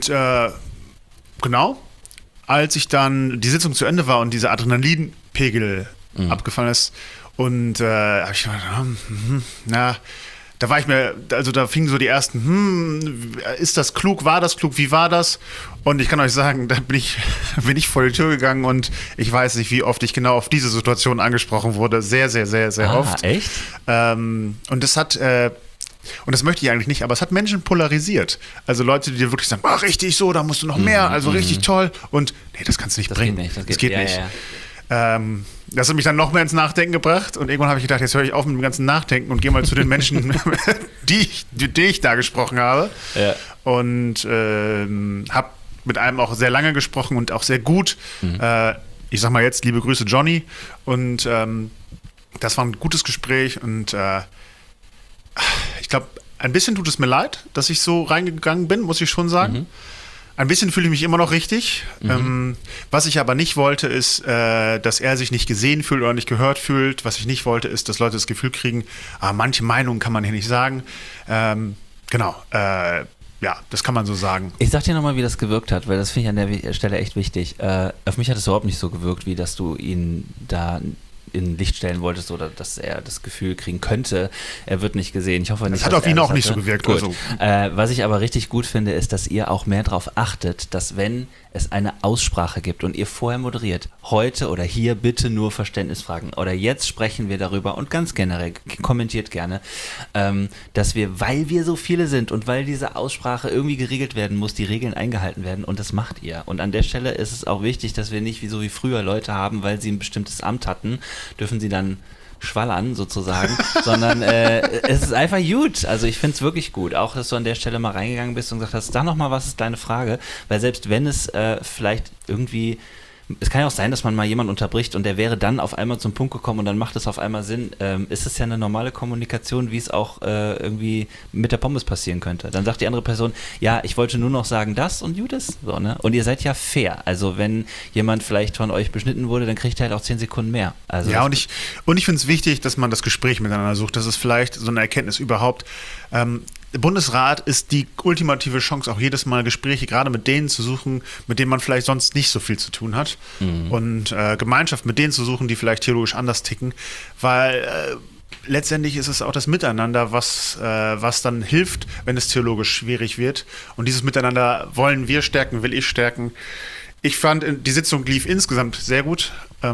genau, als ich dann die Sitzung zu Ende war und dieser Adrenalinpegel abgefallen ist und habe ich gedacht, da war ich mir, also da fingen so die ersten, ist das klug, war das klug, wie war das? Und ich kann euch sagen, da bin ich vor die Tür gegangen und ich weiß nicht, wie oft ich genau auf diese Situation angesprochen wurde. Sehr, sehr, sehr, sehr oft. Echt? Und das hat, und das möchte ich eigentlich nicht, aber es hat Menschen polarisiert. Also Leute, die dir wirklich sagen, richtig so, da musst du noch mehr, also richtig toll. Und nee, das kannst du nicht bringen. Das geht nicht. Das hat mich dann noch mehr ins Nachdenken gebracht und irgendwann habe ich gedacht, jetzt höre ich auf mit dem ganzen Nachdenken und gehe mal zu den Menschen, die ich da gesprochen habe. Ja. Und habe mit einem auch sehr lange gesprochen und auch sehr gut. Ich sag mal jetzt, liebe Grüße Johnny. Und das war ein gutes Gespräch und ich glaube, ein bisschen tut es mir leid, dass ich so reingegangen bin, muss ich schon sagen. Ein bisschen fühle ich mich immer noch richtig. Was ich aber nicht wollte, ist, dass er sich nicht gesehen fühlt oder nicht gehört fühlt. Was ich nicht wollte, ist, dass Leute das Gefühl kriegen, manche Meinungen kann man hier nicht sagen. Genau, das kann man so sagen. Ich sag dir nochmal, wie das gewirkt hat, weil das finde ich an der Stelle echt wichtig. Auf mich hat es überhaupt nicht so gewirkt, wie dass du ihn da in Licht stellen wolltest oder dass er das Gefühl kriegen könnte, er wird nicht gesehen. Ich hoffe nicht, das hat auf ihn auch nicht so gewirkt. Also. Was ich aber richtig gut finde, ist, dass ihr auch mehr darauf achtet, dass wenn es eine Aussprache gibt und ihr vorher moderiert, heute oder hier bitte nur Verständnisfragen oder jetzt sprechen wir darüber und ganz generell, kommentiert gerne, dass wir, weil wir so viele sind und weil diese Aussprache irgendwie geregelt werden muss, die Regeln eingehalten werden und das macht ihr. Und an der Stelle ist es auch wichtig, dass wir nicht wie früher Leute haben, weil sie ein bestimmtes Amt hatten, dürfen sie dann schwallern sozusagen, sondern es ist einfach gut. Also ich finde es wirklich gut, auch dass du an der Stelle mal reingegangen bist und gesagt hast, da nochmal, was ist deine Frage? Weil selbst wenn es vielleicht irgendwie, es kann ja auch sein, dass man mal jemanden unterbricht und der wäre dann auf einmal zum Punkt gekommen und dann macht es auf einmal Sinn, ist es ja eine normale Kommunikation, wie es auch irgendwie mit der Pommes passieren könnte. Dann sagt die andere Person, ja, ich wollte nur noch sagen das und gut ist. So, ne? Und ihr seid ja fair. Also wenn jemand vielleicht von euch beschnitten wurde, dann kriegt er halt auch 10 Sekunden mehr. Also ja, und ich finde es wichtig, dass man das Gespräch miteinander sucht. Das ist vielleicht so eine Erkenntnis überhaupt. Der Bundesrat ist die ultimative Chance, auch jedes Mal Gespräche gerade mit denen zu suchen, mit denen man vielleicht sonst nicht so viel zu tun hat. Und Gemeinschaft mit denen zu suchen, die vielleicht theologisch anders ticken, weil letztendlich ist es auch das Miteinander, was dann hilft, wenn es theologisch schwierig wird. Und dieses Miteinander wollen wir stärken, will ich stärken. Ich fand, die Sitzung lief insgesamt sehr gut.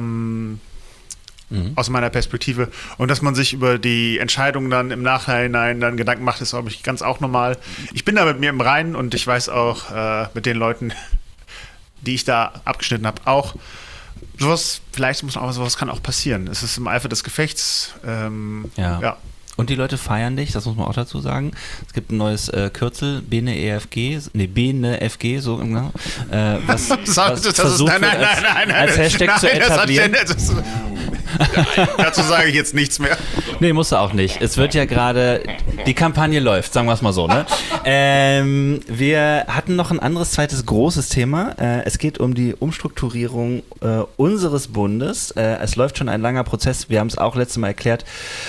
Aus meiner Perspektive. Und dass man sich über die Entscheidungen dann im Nachhinein dann Gedanken macht, ist, glaube ich, ganz auch normal. Ich bin da mit mir im Reinen und ich weiß auch mit den Leuten, die ich da abgeschnitten habe, auch sowas, sowas kann auch passieren. Es ist im Eifer des Gefechts. Ja. Und die Leute feiern dich, das muss man auch dazu sagen. Es gibt ein neues Kürzel, BNEFG, so genau. Was versucht wird, als Hashtag zu etablieren. Dazu sage ich jetzt nichts mehr. Nee, musst du auch nicht. Es wird ja gerade, die Kampagne läuft, sagen wir es mal so. Ne? Wir hatten noch ein anderes, zweites großes Thema. Es geht um die Umstrukturierung unseres Bundes. Es läuft schon ein langer Prozess. Wir haben es auch letztes Mal erklärt.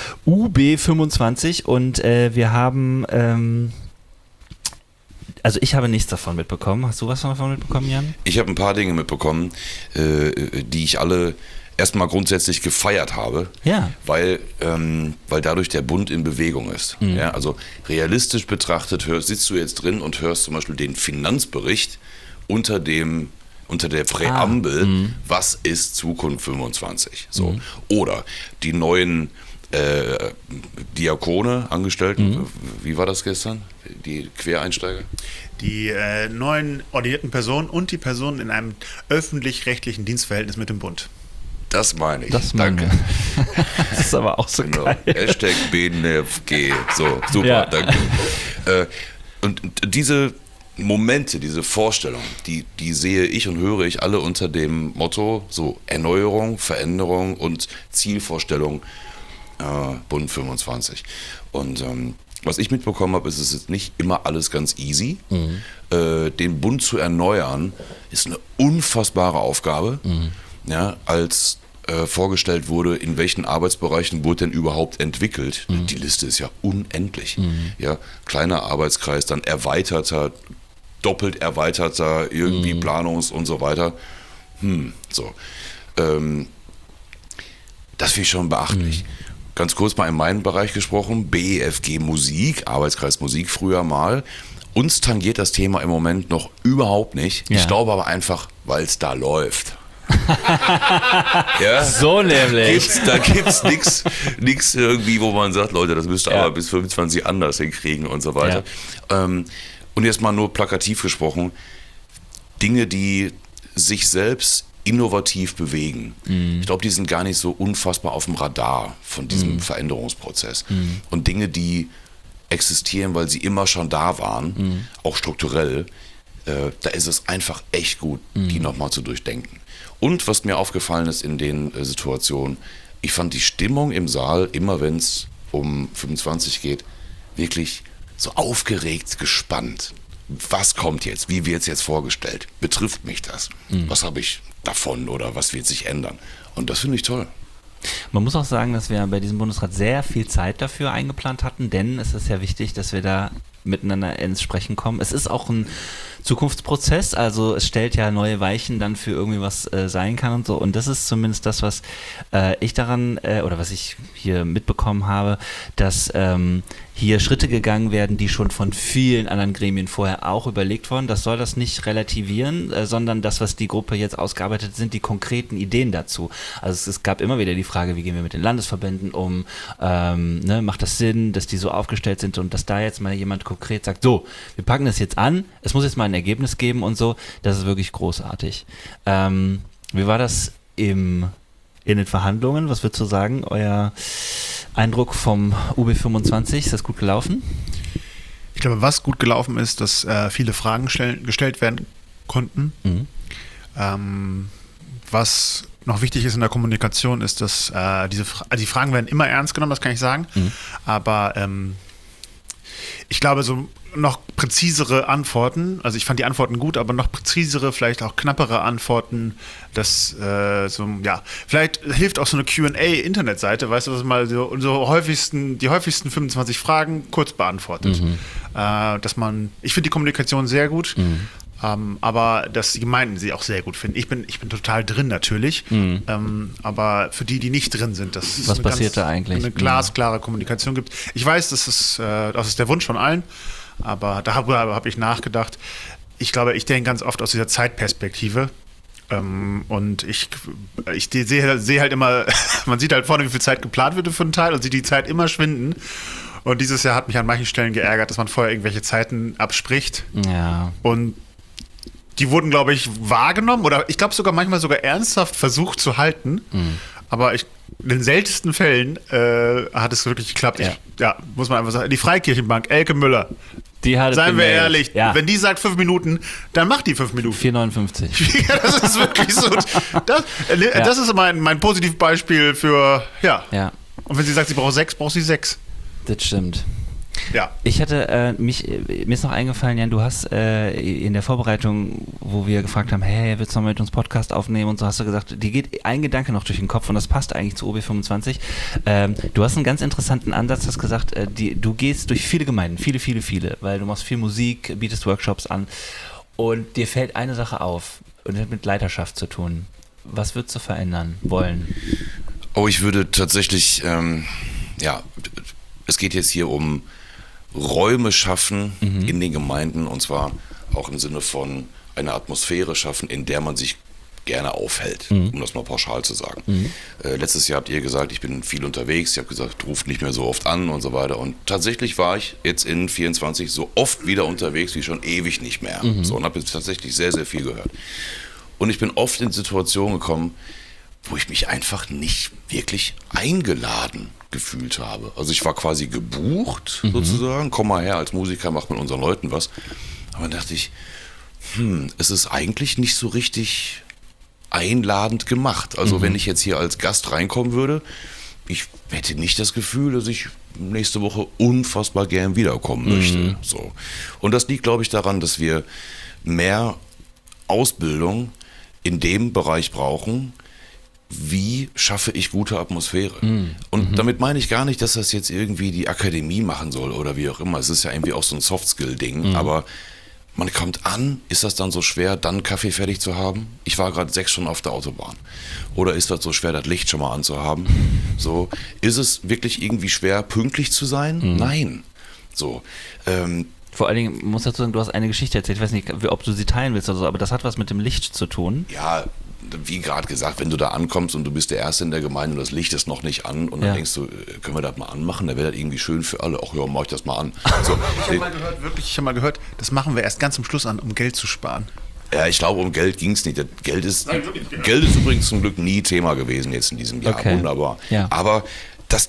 UB25 und wir haben... Also ich habe nichts davon mitbekommen. Hast du was davon mitbekommen, Jan? Ich habe ein paar Dinge mitbekommen, die ich alle erstmal grundsätzlich gefeiert habe, weil dadurch der Bund in Bewegung ist. Ja, also realistisch betrachtet sitzt du jetzt drin und hörst zum Beispiel den Finanzbericht und unter der Präambel, was ist Zukunft 25? So. Oder die neuen Diakone, Angestellten, wie war das gestern? Die Quereinsteiger? Die neuen ordinierten Personen und die Personen in einem öffentlich-rechtlichen Dienstverhältnis mit dem Bund. Das meine ich. Danke. Das ist aber auch so geil. Hashtag BNFG. So, super, danke. Und diese Momente, diese Vorstellung, die sehe ich und höre ich alle unter dem Motto so Erneuerung, Veränderung und Zielvorstellung Bund 25. Und was ich mitbekommen habe, ist es jetzt nicht immer alles ganz easy. Den Bund zu erneuern, ist eine unfassbare Aufgabe. Ja, als vorgestellt wurde, in welchen Arbeitsbereichen wurde denn überhaupt entwickelt. Die Liste ist ja unendlich. Ja, kleiner Arbeitskreis, dann erweiterter, doppelt erweiterter, irgendwie Planungs- und so weiter. So. Das finde ich schon beachtlich. Ganz kurz mal in meinem Bereich gesprochen, BEFG Musik, Arbeitskreis Musik früher mal. Uns tangiert das Thema im Moment noch überhaupt nicht. Ja. Ich glaube aber einfach, weil es da läuft. Ja? So nämlich. Da gibt's nichts irgendwie, wo man sagt, Leute, das müsst ihr aber bis 25 anders hinkriegen und so weiter. Ja. Und jetzt mal nur plakativ gesprochen, Dinge, die sich selbst innovativ bewegen. Ich glaube, die sind gar nicht so unfassbar auf dem Radar von diesem Veränderungsprozess. Und Dinge, die existieren, weil sie immer schon da waren, auch strukturell, da ist es einfach echt gut, die nochmal zu durchdenken. Und was mir aufgefallen ist in den Situationen, ich fand die Stimmung im Saal, immer wenn es um 25 geht, wirklich so aufgeregt, gespannt. Was kommt jetzt? Wie wird es jetzt vorgestellt? Betrifft mich das? Was habe ich davon oder was wird sich ändern? Und das finde ich toll. Man muss auch sagen, dass wir bei diesem Bundesrat sehr viel Zeit dafür eingeplant hatten, denn es ist ja wichtig, dass wir da miteinander ins Sprechen kommen. Es ist auch ein Zukunftsprozess, also es stellt ja neue Weichen dann für irgendwie was sein kann und so. Und das ist zumindest das, was ich daran oder was ich hier mitbekommen habe, dass hier Schritte gegangen werden, die schon von vielen anderen Gremien vorher auch überlegt wurden. Das soll das nicht relativieren, sondern das, was die Gruppe jetzt ausgearbeitet hat, sind die konkreten Ideen dazu. Also es gab immer wieder die Frage, wie gehen wir mit den Landesverbänden um, macht das Sinn, dass die so aufgestellt sind und dass da jetzt mal jemand konkret sagt, so, wir packen das jetzt an, es muss jetzt mal ein Ergebnis geben und so, das ist wirklich großartig. Wie war das in den Verhandlungen? Was würdest du sagen, euer Eindruck vom UB25? Ist das gut gelaufen? Ich glaube, was gut gelaufen ist, dass viele Fragen gestellt werden konnten. Was noch wichtig ist in der Kommunikation, ist, dass die Fragen werden immer ernst genommen, das kann ich sagen. Aber ich glaube, so noch präzisere Antworten, also ich fand die Antworten gut, aber noch präzisere, vielleicht auch knappere Antworten, das vielleicht hilft auch so eine Q&A-Internetseite, weißt du, was mal die häufigsten 25 Fragen kurz beantwortet. Ich finde die Kommunikation sehr gut, aber dass die Gemeinden sie auch sehr gut finden. Ich bin total drin natürlich, aber für die nicht drin sind, dass es eine glasklare Kommunikation gibt. Ich weiß, das ist der Wunsch von allen, aber darüber habe ich nachgedacht. Ich glaube, ich denke ganz oft aus dieser Zeitperspektive. Und ich sehe halt immer, man sieht halt vorne, wie viel Zeit geplant wird für einen Teil und sieht die Zeit immer schwinden. Und dieses Jahr hat mich an manchen Stellen geärgert, dass man vorher irgendwelche Zeiten abspricht. Ja. Und die wurden, glaube ich, wahrgenommen oder ich glaube manchmal sogar ernsthaft versucht zu halten. Aber in den seltensten Fällen hat es wirklich geklappt. Muss man einfach sagen. Die Freikirchenbank, Elke Müller. Die hat Seien wir ehrlich, wenn die sagt 5 Minuten, dann macht die 5 Minuten. 4,59. Ja, das ist wirklich so. Das ist mein Positivbeispiel für, Und wenn sie sagt, sie braucht 6, braucht sie 6. Das stimmt. Ja. Ich hatte mir ist noch eingefallen, Jan, du hast in der Vorbereitung, wo wir gefragt haben, hey, willst du noch mit uns Podcast aufnehmen und so, hast du gesagt, dir geht ein Gedanke noch durch den Kopf und das passt eigentlich zu OB25. Du hast einen ganz interessanten Ansatz, hast gesagt, du gehst durch viele Gemeinden, viele, weil du machst viel Musik, bietest Workshops an und dir fällt eine Sache auf und das hat mit Leiterschaft zu tun. Was würdest du verändern wollen? Oh, ich würde tatsächlich, es geht jetzt hier um Räume schaffen in den Gemeinden und zwar auch im Sinne von eine Atmosphäre schaffen, in der man sich gerne aufhält, um das mal pauschal zu sagen. Letztes Jahr habt ihr gesagt, ich bin viel unterwegs, ich habe gesagt, ruft nicht mehr so oft an und so weiter. Und tatsächlich war ich jetzt in 24 so oft wieder unterwegs wie schon ewig nicht mehr. So, und habe jetzt tatsächlich sehr, sehr viel gehört. Und ich bin oft in Situationen gekommen, wo ich mich einfach nicht wirklich eingeladen gefühlt habe. Also ich war quasi gebucht sozusagen, komm mal her als Musiker, mach mit unseren Leuten was. Aber dann dachte ich, es ist eigentlich nicht so richtig einladend gemacht. Also wenn ich jetzt hier als Gast reinkommen würde, ich hätte nicht das Gefühl, dass ich nächste Woche unfassbar gern wiederkommen möchte. So. Und das liegt, glaube ich, daran, dass wir mehr Ausbildung in dem Bereich brauchen, wie schaffe ich gute Atmosphäre. Und damit meine ich gar nicht, dass das jetzt irgendwie die Akademie machen soll oder wie auch immer. Es ist ja irgendwie auch so ein Soft-Skill-Ding, aber man kommt an, ist das dann so schwer, dann Kaffee fertig zu haben? Ich war gerade 6 Stunden auf der Autobahn. Oder ist das so schwer, das Licht schon mal anzuhaben? So, ist es wirklich irgendwie schwer, pünktlich zu sein? Nein. So, vor allen Dingen, muss dazu sagen, du hast eine Geschichte erzählt, ich weiß nicht, ob du sie teilen willst oder so, aber das hat was mit dem Licht zu tun. Ja, wie gerade gesagt, wenn du da ankommst und du bist der Erste in der Gemeinde und das Licht ist noch nicht an und dann denkst du, können wir das mal anmachen? Dann wäre das irgendwie schön für alle. Ach ja, mach ich das mal an. So, ich habe mal gehört, das machen wir erst ganz zum Schluss an, um Geld zu sparen. Ja, ich glaube, um Geld ging es nicht. Geld ist übrigens zum Glück nie Thema gewesen jetzt in diesem Jahr. Okay. Wunderbar. Ja. Aber das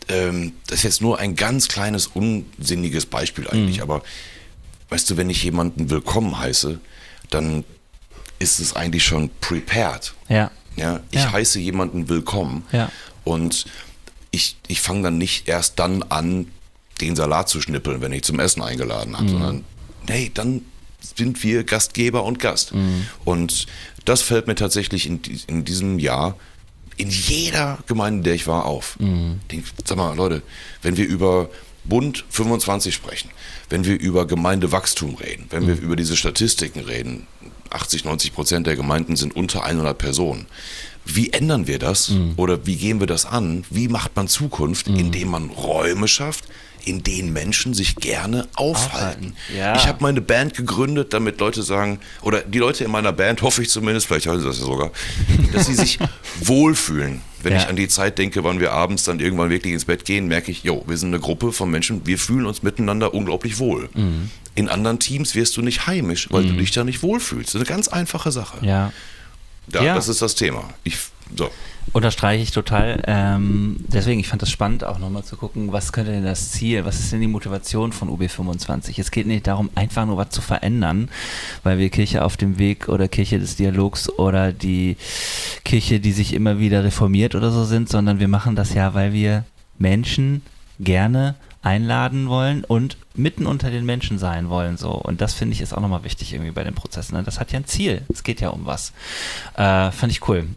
ist jetzt nur ein ganz kleines, unsinniges Beispiel eigentlich. Aber weißt du, wenn ich jemanden willkommen heiße, dann ist es eigentlich schon prepared. Ja. Ja, ich heiße jemanden willkommen und ich fange dann nicht erst dann an, den Salat zu schnippeln, wenn ich zum Essen eingeladen habe, sondern hey, dann sind wir Gastgeber und Gast. Und das fällt mir tatsächlich in diesem Jahr in jeder Gemeinde, in der ich war, auf. Sag mal, Leute, wenn wir über Bund 25 sprechen, wenn wir über Gemeindewachstum reden, wenn wir über diese Statistiken reden, 80-90% der Gemeinden sind unter 100 Personen. Wie ändern wir das oder wie gehen wir das an? Wie macht man Zukunft, indem man Räume schafft, in denen Menschen sich gerne aufhalten? Ja. Ich habe meine Band gegründet, damit Leute sagen, oder die Leute in meiner Band, hoffe ich zumindest, vielleicht hören sie das ja sogar, dass sie sich wohlfühlen. Wenn ich an die Zeit denke, wann wir abends dann irgendwann wirklich ins Bett gehen, merke ich, wir sind eine Gruppe von Menschen, wir fühlen uns miteinander unglaublich wohl. In anderen Teams wirst du nicht heimisch, weil du dich da nicht wohlfühlst. Das ist eine ganz einfache Sache. Ja. Das ist das Thema. Unterstreiche ich total. Deswegen, ich fand das spannend, auch nochmal zu gucken, was könnte denn das Ziel, was ist denn die Motivation von UB25? Es geht nicht darum, einfach nur was zu verändern, weil wir Kirche auf dem Weg oder Kirche des Dialogs oder die Kirche, die sich immer wieder reformiert oder so sind, sondern wir machen das ja, weil wir Menschen gerne einladen wollen und mitten unter den Menschen sein wollen. So. Und das finde ich ist auch nochmal wichtig irgendwie bei den Prozessen. Ne? Das hat ja ein Ziel. Es geht ja um was. Fand ich cool.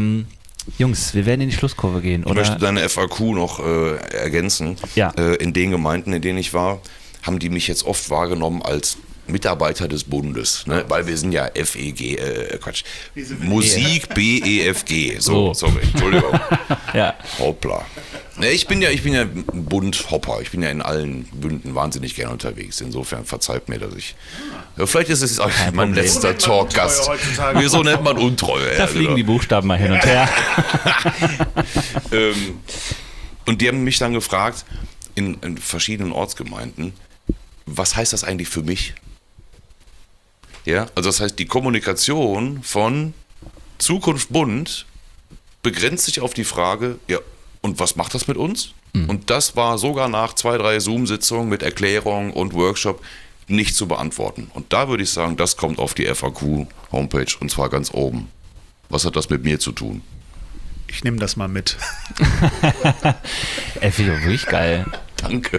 Jungs, wir werden in die Schlusskurve gehen. Ich möchte deine FAQ noch ergänzen. Ja. In den Gemeinden, in denen ich war, haben die mich jetzt oft wahrgenommen als Mitarbeiter des Bundes, ne? Weil wir sind ja Musik BEFG. So, sorry, Entschuldigung. Ja. Hoppla. Ne, ich bin ja Bundhopper. Ich bin ja in allen Bünden wahnsinnig gerne unterwegs. Insofern verzeiht mir, dass ich. Ja, vielleicht ist es auch mein letzter Talkgast. Wieso nennt man Untreue? Da fliegen die Buchstaben mal hin und her. Und die haben mich dann gefragt, in verschiedenen Ortsgemeinden, was heißt das eigentlich für mich? Ja, also das heißt, die Kommunikation von Zukunft Bund begrenzt sich auf die Frage, ja, und was macht das mit uns? Und das war sogar nach 2, 3 Zoom-Sitzungen mit Erklärung und Workshop nicht zu beantworten. Und da würde ich sagen, das kommt auf die FAQ-Homepage und zwar ganz oben. Was hat das mit mir zu tun? Ich nehme das mal mit. Finde ich wirklich geil. Danke.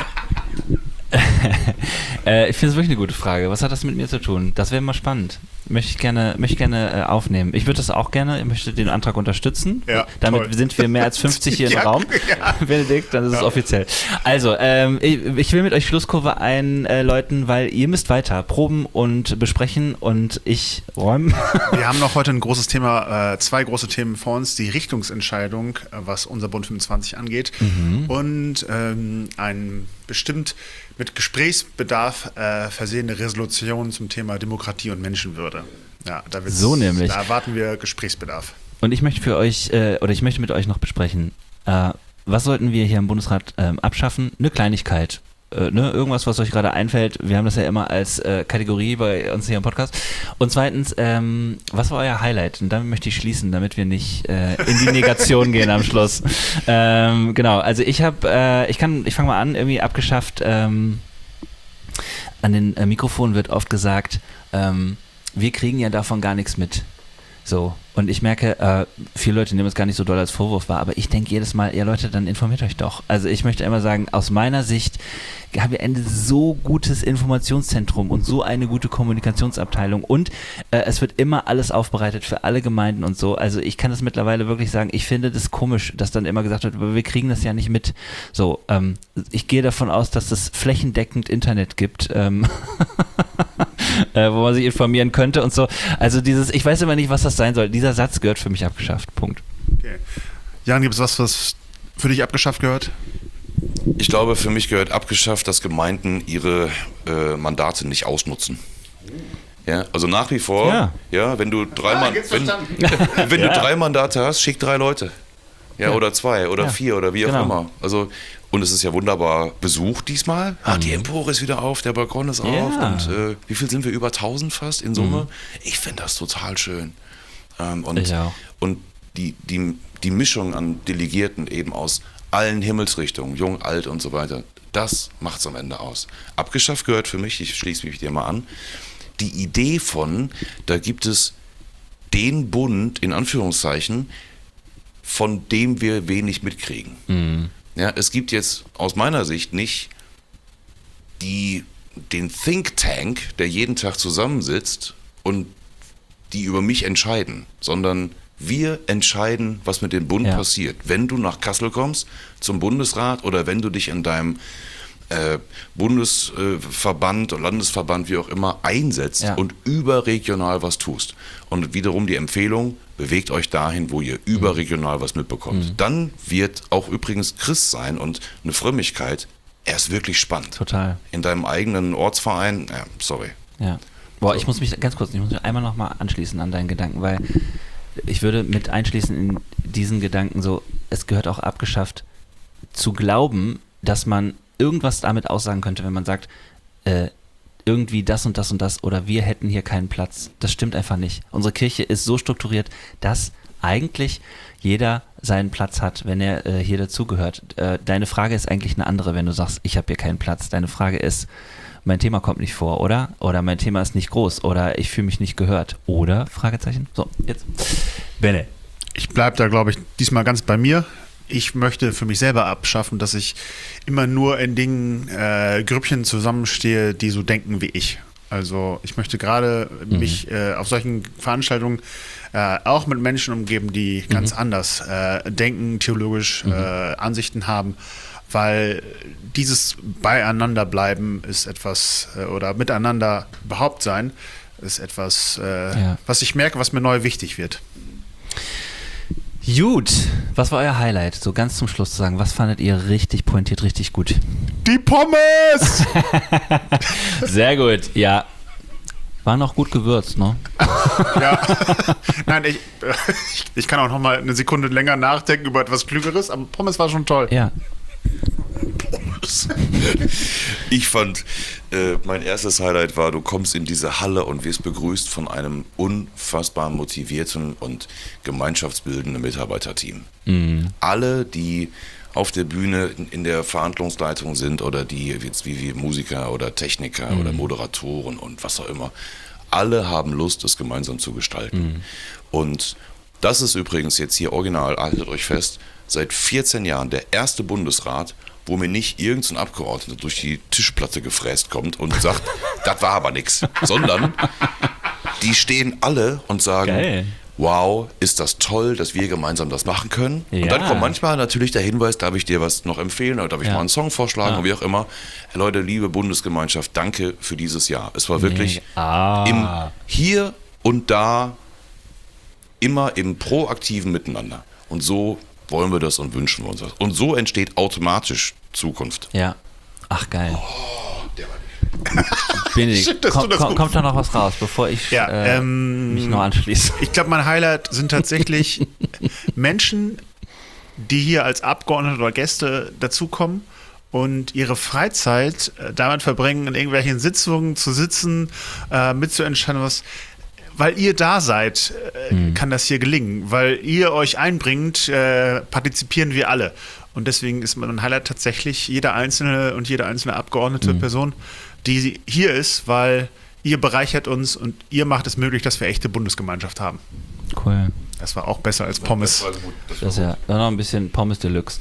Ich finde es wirklich eine gute Frage. Was hat das mit mir zu tun? Das wäre mal spannend. ich gerne aufnehmen. Ich würde das auch gerne, ich möchte den Antrag unterstützen. Ja, damit toll. sind wir mehr als 50 hier im Raum. Ja. Benedikt, dann ist es offiziell. Also, ich will mit euch Schlusskurve einläuten, weil ihr müsst weiter proben und besprechen und ich räumen. Wir haben noch heute ein großes Thema, 2 große Themen vor uns. Die Richtungsentscheidung, was unser Bund 25 angeht und ein bestimmt mit Gesprächsbedarf versehene Resolution zum Thema Demokratie und Menschenwürde. Ja, da erwarten wir Gesprächsbedarf. Und ich möchte ich möchte mit euch noch besprechen, was sollten wir hier im Bundesrat abschaffen? Eine Kleinigkeit. Irgendwas, was euch gerade einfällt. Wir haben das ja immer als Kategorie bei uns hier im Podcast. Und zweitens, was war euer Highlight? Und damit möchte ich schließen, damit wir nicht in die Negation gehen am Schluss. Genau, also ich fange mal an, irgendwie abgeschafft. An den Mikrofonen wird oft gesagt, wir kriegen ja davon gar nichts mit. So, und ich merke, viele Leute nehmen es gar nicht so doll als Vorwurf wahr, aber ich denke jedes Mal, ja Leute, dann informiert euch doch. Also ich möchte immer sagen, aus meiner Sicht haben wir ein so gutes Informationszentrum und so eine gute Kommunikationsabteilung und es wird immer alles aufbereitet für alle Gemeinden und so. Also ich kann das mittlerweile wirklich sagen, ich finde das komisch, dass dann immer gesagt wird, aber wir kriegen das ja nicht mit. So, ich gehe davon aus, dass es flächendeckend Internet gibt, wo man sich informieren könnte und so. Also ich weiß immer nicht, was das sein soll. Dieser Satz gehört für mich abgeschafft. Punkt. Okay. Jan, gibt es was für dich abgeschafft gehört? Ich glaube, für mich gehört abgeschafft, dass Gemeinden ihre Mandate nicht ausnutzen. Ja, also nach wie vor, wenn du 3 Mandate hast, schick 3 Leute. Ja, oder 2 oder 4 oder wie auch immer. Also, und es ist ja wunderbar besucht diesmal. Die Empore ist wieder auf, der Balkon ist auf. Und wie viel sind wir? Über 1000 fast in Summe. Ich finde das total schön. Und die Mischung an Delegierten eben aus allen Himmelsrichtungen, jung, alt und so weiter, das macht es am Ende aus. Abgeschafft gehört für mich, ich schließe mich dir mal an, die Idee von, da gibt es den Bund, in Anführungszeichen, von dem wir wenig mitkriegen. Ja, es gibt jetzt aus meiner Sicht nicht den Think Tank, der jeden Tag zusammensitzt und die über mich entscheiden, sondern wir entscheiden, was mit dem Bund passiert. Wenn du nach Kassel kommst zum Bundesrat oder wenn du dich in deinem Bundesverband oder Landesverband, wie auch immer, einsetzt und überregional was tust. Und wiederum die Empfehlung, bewegt euch dahin, wo ihr überregional was mitbekommt. Dann wird auch übrigens Christ sein und eine Frömmigkeit erst wirklich spannend. Total. In deinem eigenen Ortsverein, sorry. Ja. Boah, ich muss mich einmal nochmal anschließen an deinen Gedanken, weil ich würde mit einschließen in diesen Gedanken so, es gehört auch abgeschafft, zu glauben, dass man irgendwas damit aussagen könnte, wenn man sagt, irgendwie das und das und das oder wir hätten hier keinen Platz. Das stimmt einfach nicht. Unsere Kirche ist so strukturiert, dass eigentlich jeder seinen Platz hat, wenn er hier dazugehört. Deine Frage ist eigentlich eine andere, wenn du sagst, ich habe hier keinen Platz. Deine Frage ist, mein Thema kommt nicht vor, oder? Oder mein Thema ist nicht groß, oder ich fühle mich nicht gehört, oder? Fragezeichen. So, jetzt. Benne. Ich bleibe da, glaube ich, diesmal ganz bei mir. Ich möchte für mich selber abschaffen, dass ich immer nur in Dingen, Grüppchen zusammenstehe, die so denken wie ich. Also ich möchte gerade mich auf solchen Veranstaltungen auch mit Menschen umgeben, die ganz anders denken, theologisch Ansichten haben, weil dieses Beieinanderbleiben ist etwas, oder miteinander überhaupt sein, ist etwas, was ich merke, was mir neu wichtig wird. Gut, was war euer Highlight? So ganz zum Schluss zu sagen, was fandet ihr richtig pointiert, richtig gut? Die Pommes! Sehr gut, ja. War noch gut gewürzt, ne? Ja. Nein, ich kann auch noch mal eine Sekunde länger nachdenken über etwas Klügeres, aber Pommes war schon toll. Ja. Ich fand, mein erstes Highlight war, du kommst in diese Halle und wirst begrüßt von einem unfassbar motivierten und gemeinschaftsbildenden Mitarbeiterteam. Alle, die auf der Bühne in der Verhandlungsleitung sind oder die jetzt wie Musiker oder Techniker oder Moderatoren und was auch immer, alle haben Lust, das gemeinsam zu gestalten. Und das ist übrigens jetzt hier original, haltet euch fest, seit 14 Jahren der erste Bundesrat, wo mir nicht irgendein Abgeordneter durch die Tischplatte gefräst kommt und sagt, das war aber nix, sondern die stehen alle und sagen, geil. Wow, ist das toll, dass wir gemeinsam das machen können. Ja. Und dann kommt manchmal natürlich der Hinweis, darf ich dir was noch empfehlen oder darf ich mal einen Song vorschlagen oder wie auch immer. Leute, liebe Bundesgemeinschaft, danke für dieses Jahr. Es war wirklich im Hier und Da immer im proaktiven Miteinander. Und so wollen wir das und wünschen wir uns das. Und so entsteht automatisch Zukunft. Ja. Ach, geil. Oh, der war Benedikt, kommt da noch was raus, bevor ich mich noch anschließe? Ich glaube, mein Highlight sind tatsächlich Menschen, die hier als Abgeordnete oder Gäste dazukommen und ihre Freizeit damit verbringen, in irgendwelchen Sitzungen zu sitzen, mitzuentscheiden, was. Weil ihr da seid, kann das hier gelingen. Weil ihr euch einbringt, partizipieren wir alle. Und deswegen ist mein Highlight tatsächlich jede einzelne abgeordnete Person, die hier ist, weil ihr bereichert uns und ihr macht es möglich, dass wir echte Bundesgemeinschaft haben. Cool. Das war auch besser als Pommes. Das war gut. Das ist ja noch ein bisschen Pommes Deluxe.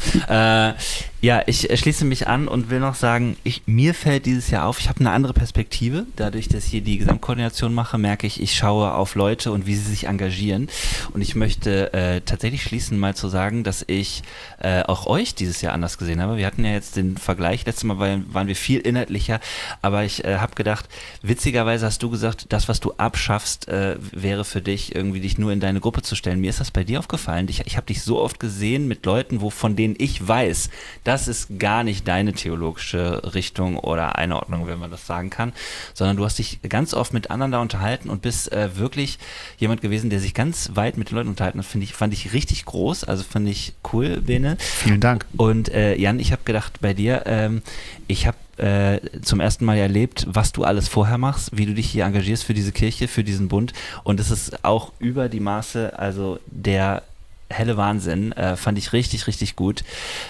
Ja, ich schließe mich an und will noch sagen, mir fällt dieses Jahr auf, ich habe eine andere Perspektive. Dadurch, dass ich hier die Gesamtkoordination mache, merke ich schaue auf Leute und wie sie sich engagieren. Und ich möchte tatsächlich schließen, mal zu sagen, dass ich auch euch dieses Jahr anders gesehen habe. Wir hatten ja jetzt den Vergleich, letztes Mal waren wir viel inhaltlicher, aber ich habe gedacht, witzigerweise hast du gesagt, das, was du abschaffst, wäre für dich, irgendwie dich nur in deine Gruppe zu stellen. Mir ist das bei dir aufgefallen. Ich habe dich so oft gesehen mit Leuten, von denen ich weiß, das ist gar nicht deine theologische Richtung oder Einordnung, wenn man das sagen kann, sondern du hast dich ganz oft mit anderen da unterhalten und bist wirklich jemand gewesen, der sich ganz weit mit den Leuten unterhalten hat. Fand ich richtig groß, also fand ich cool, Bene. Vielen Dank. Und Jan, ich habe gedacht bei dir, ich habe zum ersten Mal erlebt, was du alles vorher machst, wie du dich hier engagierst für diese Kirche, für diesen Bund, und es ist auch über die Maße, also der helle Wahnsinn, fand ich richtig, richtig gut,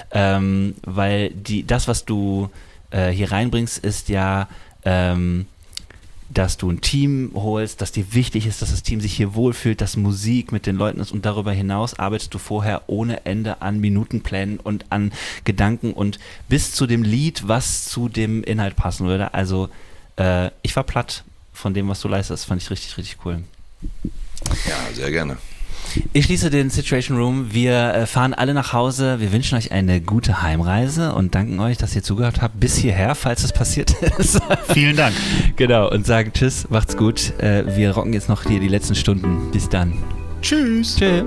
weil das, was du hier reinbringst, ist ja, dass du ein Team holst, dass dir wichtig ist, dass das Team sich hier wohlfühlt, dass Musik mit den Leuten ist, und darüber hinaus arbeitest du vorher ohne Ende an Minutenplänen und an Gedanken und bis zu dem Lied, was zu dem Inhalt passen würde. Also ich war platt von dem, was du leistest. Fand ich richtig, richtig cool. Ja, sehr gerne. Ich schließe den Situation Room. Wir fahren alle nach Hause. Wir wünschen euch eine gute Heimreise und danken euch, dass ihr zugehört habt bis hierher, falls es passiert ist. Vielen Dank. Genau, und sagen Tschüss, macht's gut. Wir rocken jetzt noch hier die letzten Stunden. Bis dann. Tschüss. Tschüss.